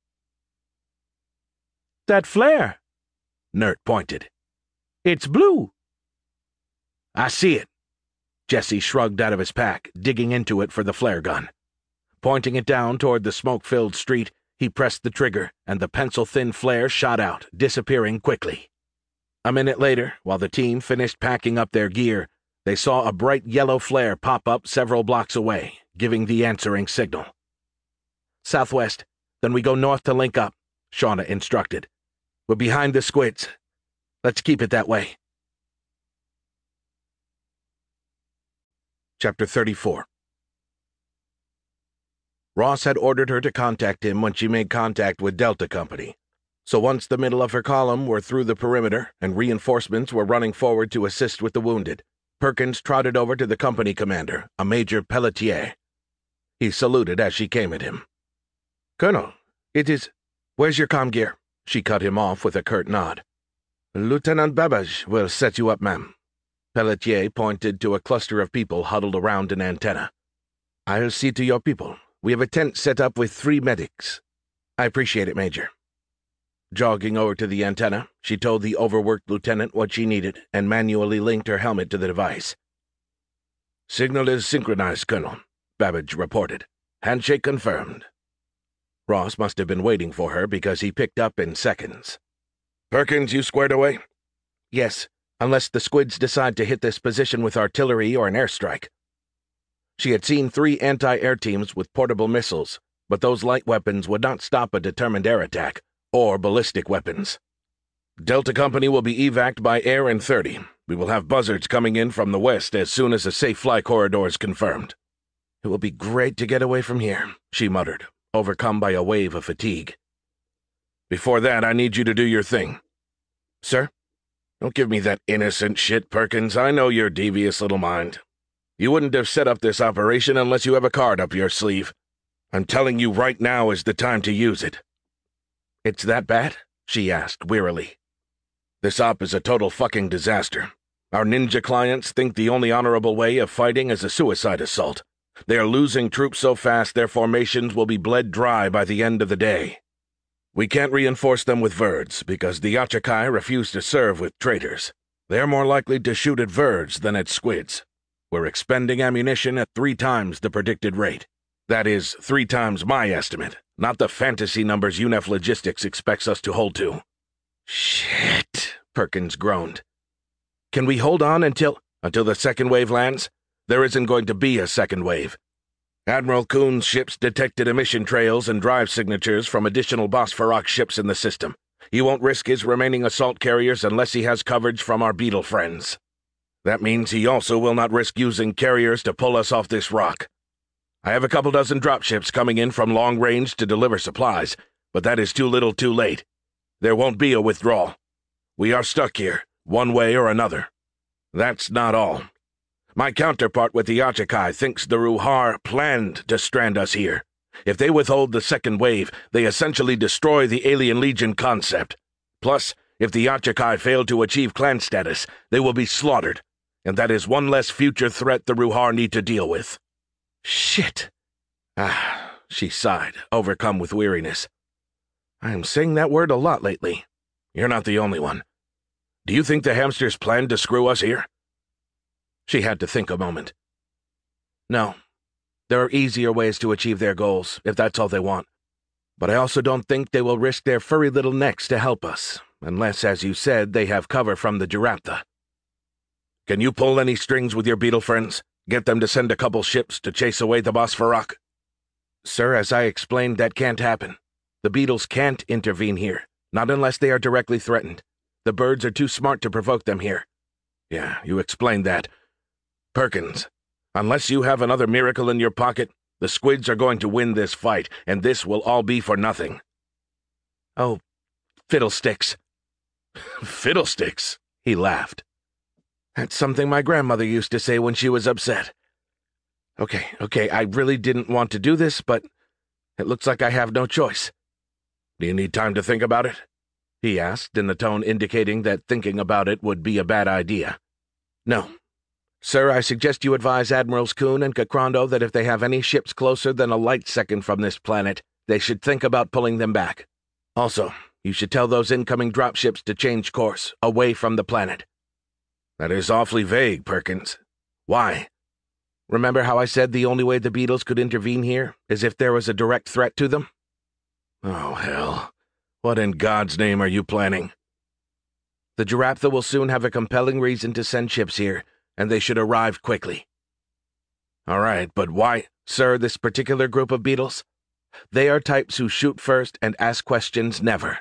"That flare," Nert pointed. "It's blue." "I see it." Jesse shrugged out of his pack, digging into it for the flare gun. Pointing it down toward the smoke-filled street, he pressed the trigger, and the pencil-thin flare shot out, disappearing quickly. A minute later, while the team finished packing up their gear, they saw a bright yellow flare pop up several blocks away, giving the answering signal. "Southwest, then we go north to link up," Shauna instructed. "We're behind the squids. Let's keep it that way." Chapter thirty-four. Ross had ordered her to contact him when she made contact with Delta Company. So once the middle of her column were through the perimeter and reinforcements were running forward to assist with the wounded, Perkins trotted over to the company commander, a Major Pelletier. He saluted as she came at him. "Colonel, it is— Where's your comm gear?" She cut him off with a curt nod. "Lieutenant Babbage will set you up, ma'am." Pelletier pointed to a cluster of people huddled around an antenna. "I'll see to your people. We have a tent set up with three medics." "I appreciate it, Major." Jogging over to the antenna, she told the overworked lieutenant what she needed and manually linked her helmet to the device. "Signal is synchronized, Colonel," Babbage reported. "Handshake confirmed." Ross must have been waiting for her because he picked up in seconds. "Perkins, you squared away?" "Yes, unless the squids decide to hit this position with artillery or an airstrike." She had seen three anti-air teams with portable missiles, but those light weapons would not stop a determined air attack, or ballistic weapons. "Delta Company will be evac'd by air in thirty. We will have buzzards coming in from the west as soon as a safe fly corridor is confirmed." "It will be great to get away from here," she muttered, overcome by a wave of fatigue. "Before that, I need you to do your thing." "Sir?" "Don't give me that innocent shit, Perkins. I know your devious little mind. You wouldn't have set up this operation unless you have a card up your sleeve." I'm telling you right now is the time to use it. It's that bad? She asked wearily. This op is a total fucking disaster. Our ninja clients think the only honorable way of fighting is a suicide assault. They are losing troops so fast their formations will be bled dry by the end of the day. We can't reinforce them with Verds, because the Yachikai refuse to serve with traitors. They're more likely to shoot at Verds than at squids. We're expending ammunition at three times the predicted rate. That is, three times my estimate, not the fantasy numbers U N F Logistics expects us to hold to. Shit, Perkins groaned. Can we hold on until... Until the second wave lands? There isn't going to be a second wave. Admiral Kuhn's ships detected emission trails and drive signatures from additional Bosphorok ships in the system. He won't risk his remaining assault carriers unless he has coverage from our beetle friends. That means he also will not risk using carriers to pull us off this rock. I have a couple dozen dropships coming in from long range to deliver supplies, but that is too little too late. There won't be a withdrawal. We are stuck here, one way or another. That's not all. My counterpart with the Yachikai thinks the Ruhar planned to strand us here. If they withhold the second wave, they essentially destroy the Alien Legion concept. Plus, if the Yachikai fail to achieve clan status, they will be slaughtered, and that is one less future threat the Ruhar need to deal with. Shit. Ah, she sighed, overcome with weariness. I am saying that word a lot lately. You're not the only one. Do you think the hamsters planned to screw us here? She had to think a moment. No. There are easier ways to achieve their goals, if that's all they want. But I also don't think they will risk their furry little necks to help us, unless, as you said, they have cover from the Jaraptha. Can you pull any strings with your beetle friends? Get them to send a couple ships to chase away the Bosphorok? Sir, as I explained, that can't happen. The beetles can't intervene here, not unless they are directly threatened. The birds are too smart to provoke them here. Yeah, you explained that. Perkins, unless you have another miracle in your pocket, the squids are going to win this fight, and this will all be for nothing. Oh, fiddlesticks. Fiddlesticks, he laughed. That's something my grandmother used to say when she was upset. Okay, okay, I really didn't want to do this, but it looks like I have no choice. Do you need time to think about it? He asked, in a tone indicating that thinking about it would be a bad idea. No. Sir, I suggest you advise Admirals Kuhn and Kakrondo that if they have any ships closer than a light second from this planet, they should think about pulling them back. Also, you should tell those incoming dropships to change course, away from the planet. That is awfully vague, Perkins. Why? Remember how I said the only way the beetles could intervene here is if there was a direct threat to them? Oh, hell. What in God's name are you planning? The Jaraptha will soon have a compelling reason to send ships here, and they should arrive quickly. All right, but why? Sir, this particular group of beetles? They are types who shoot first and ask questions never.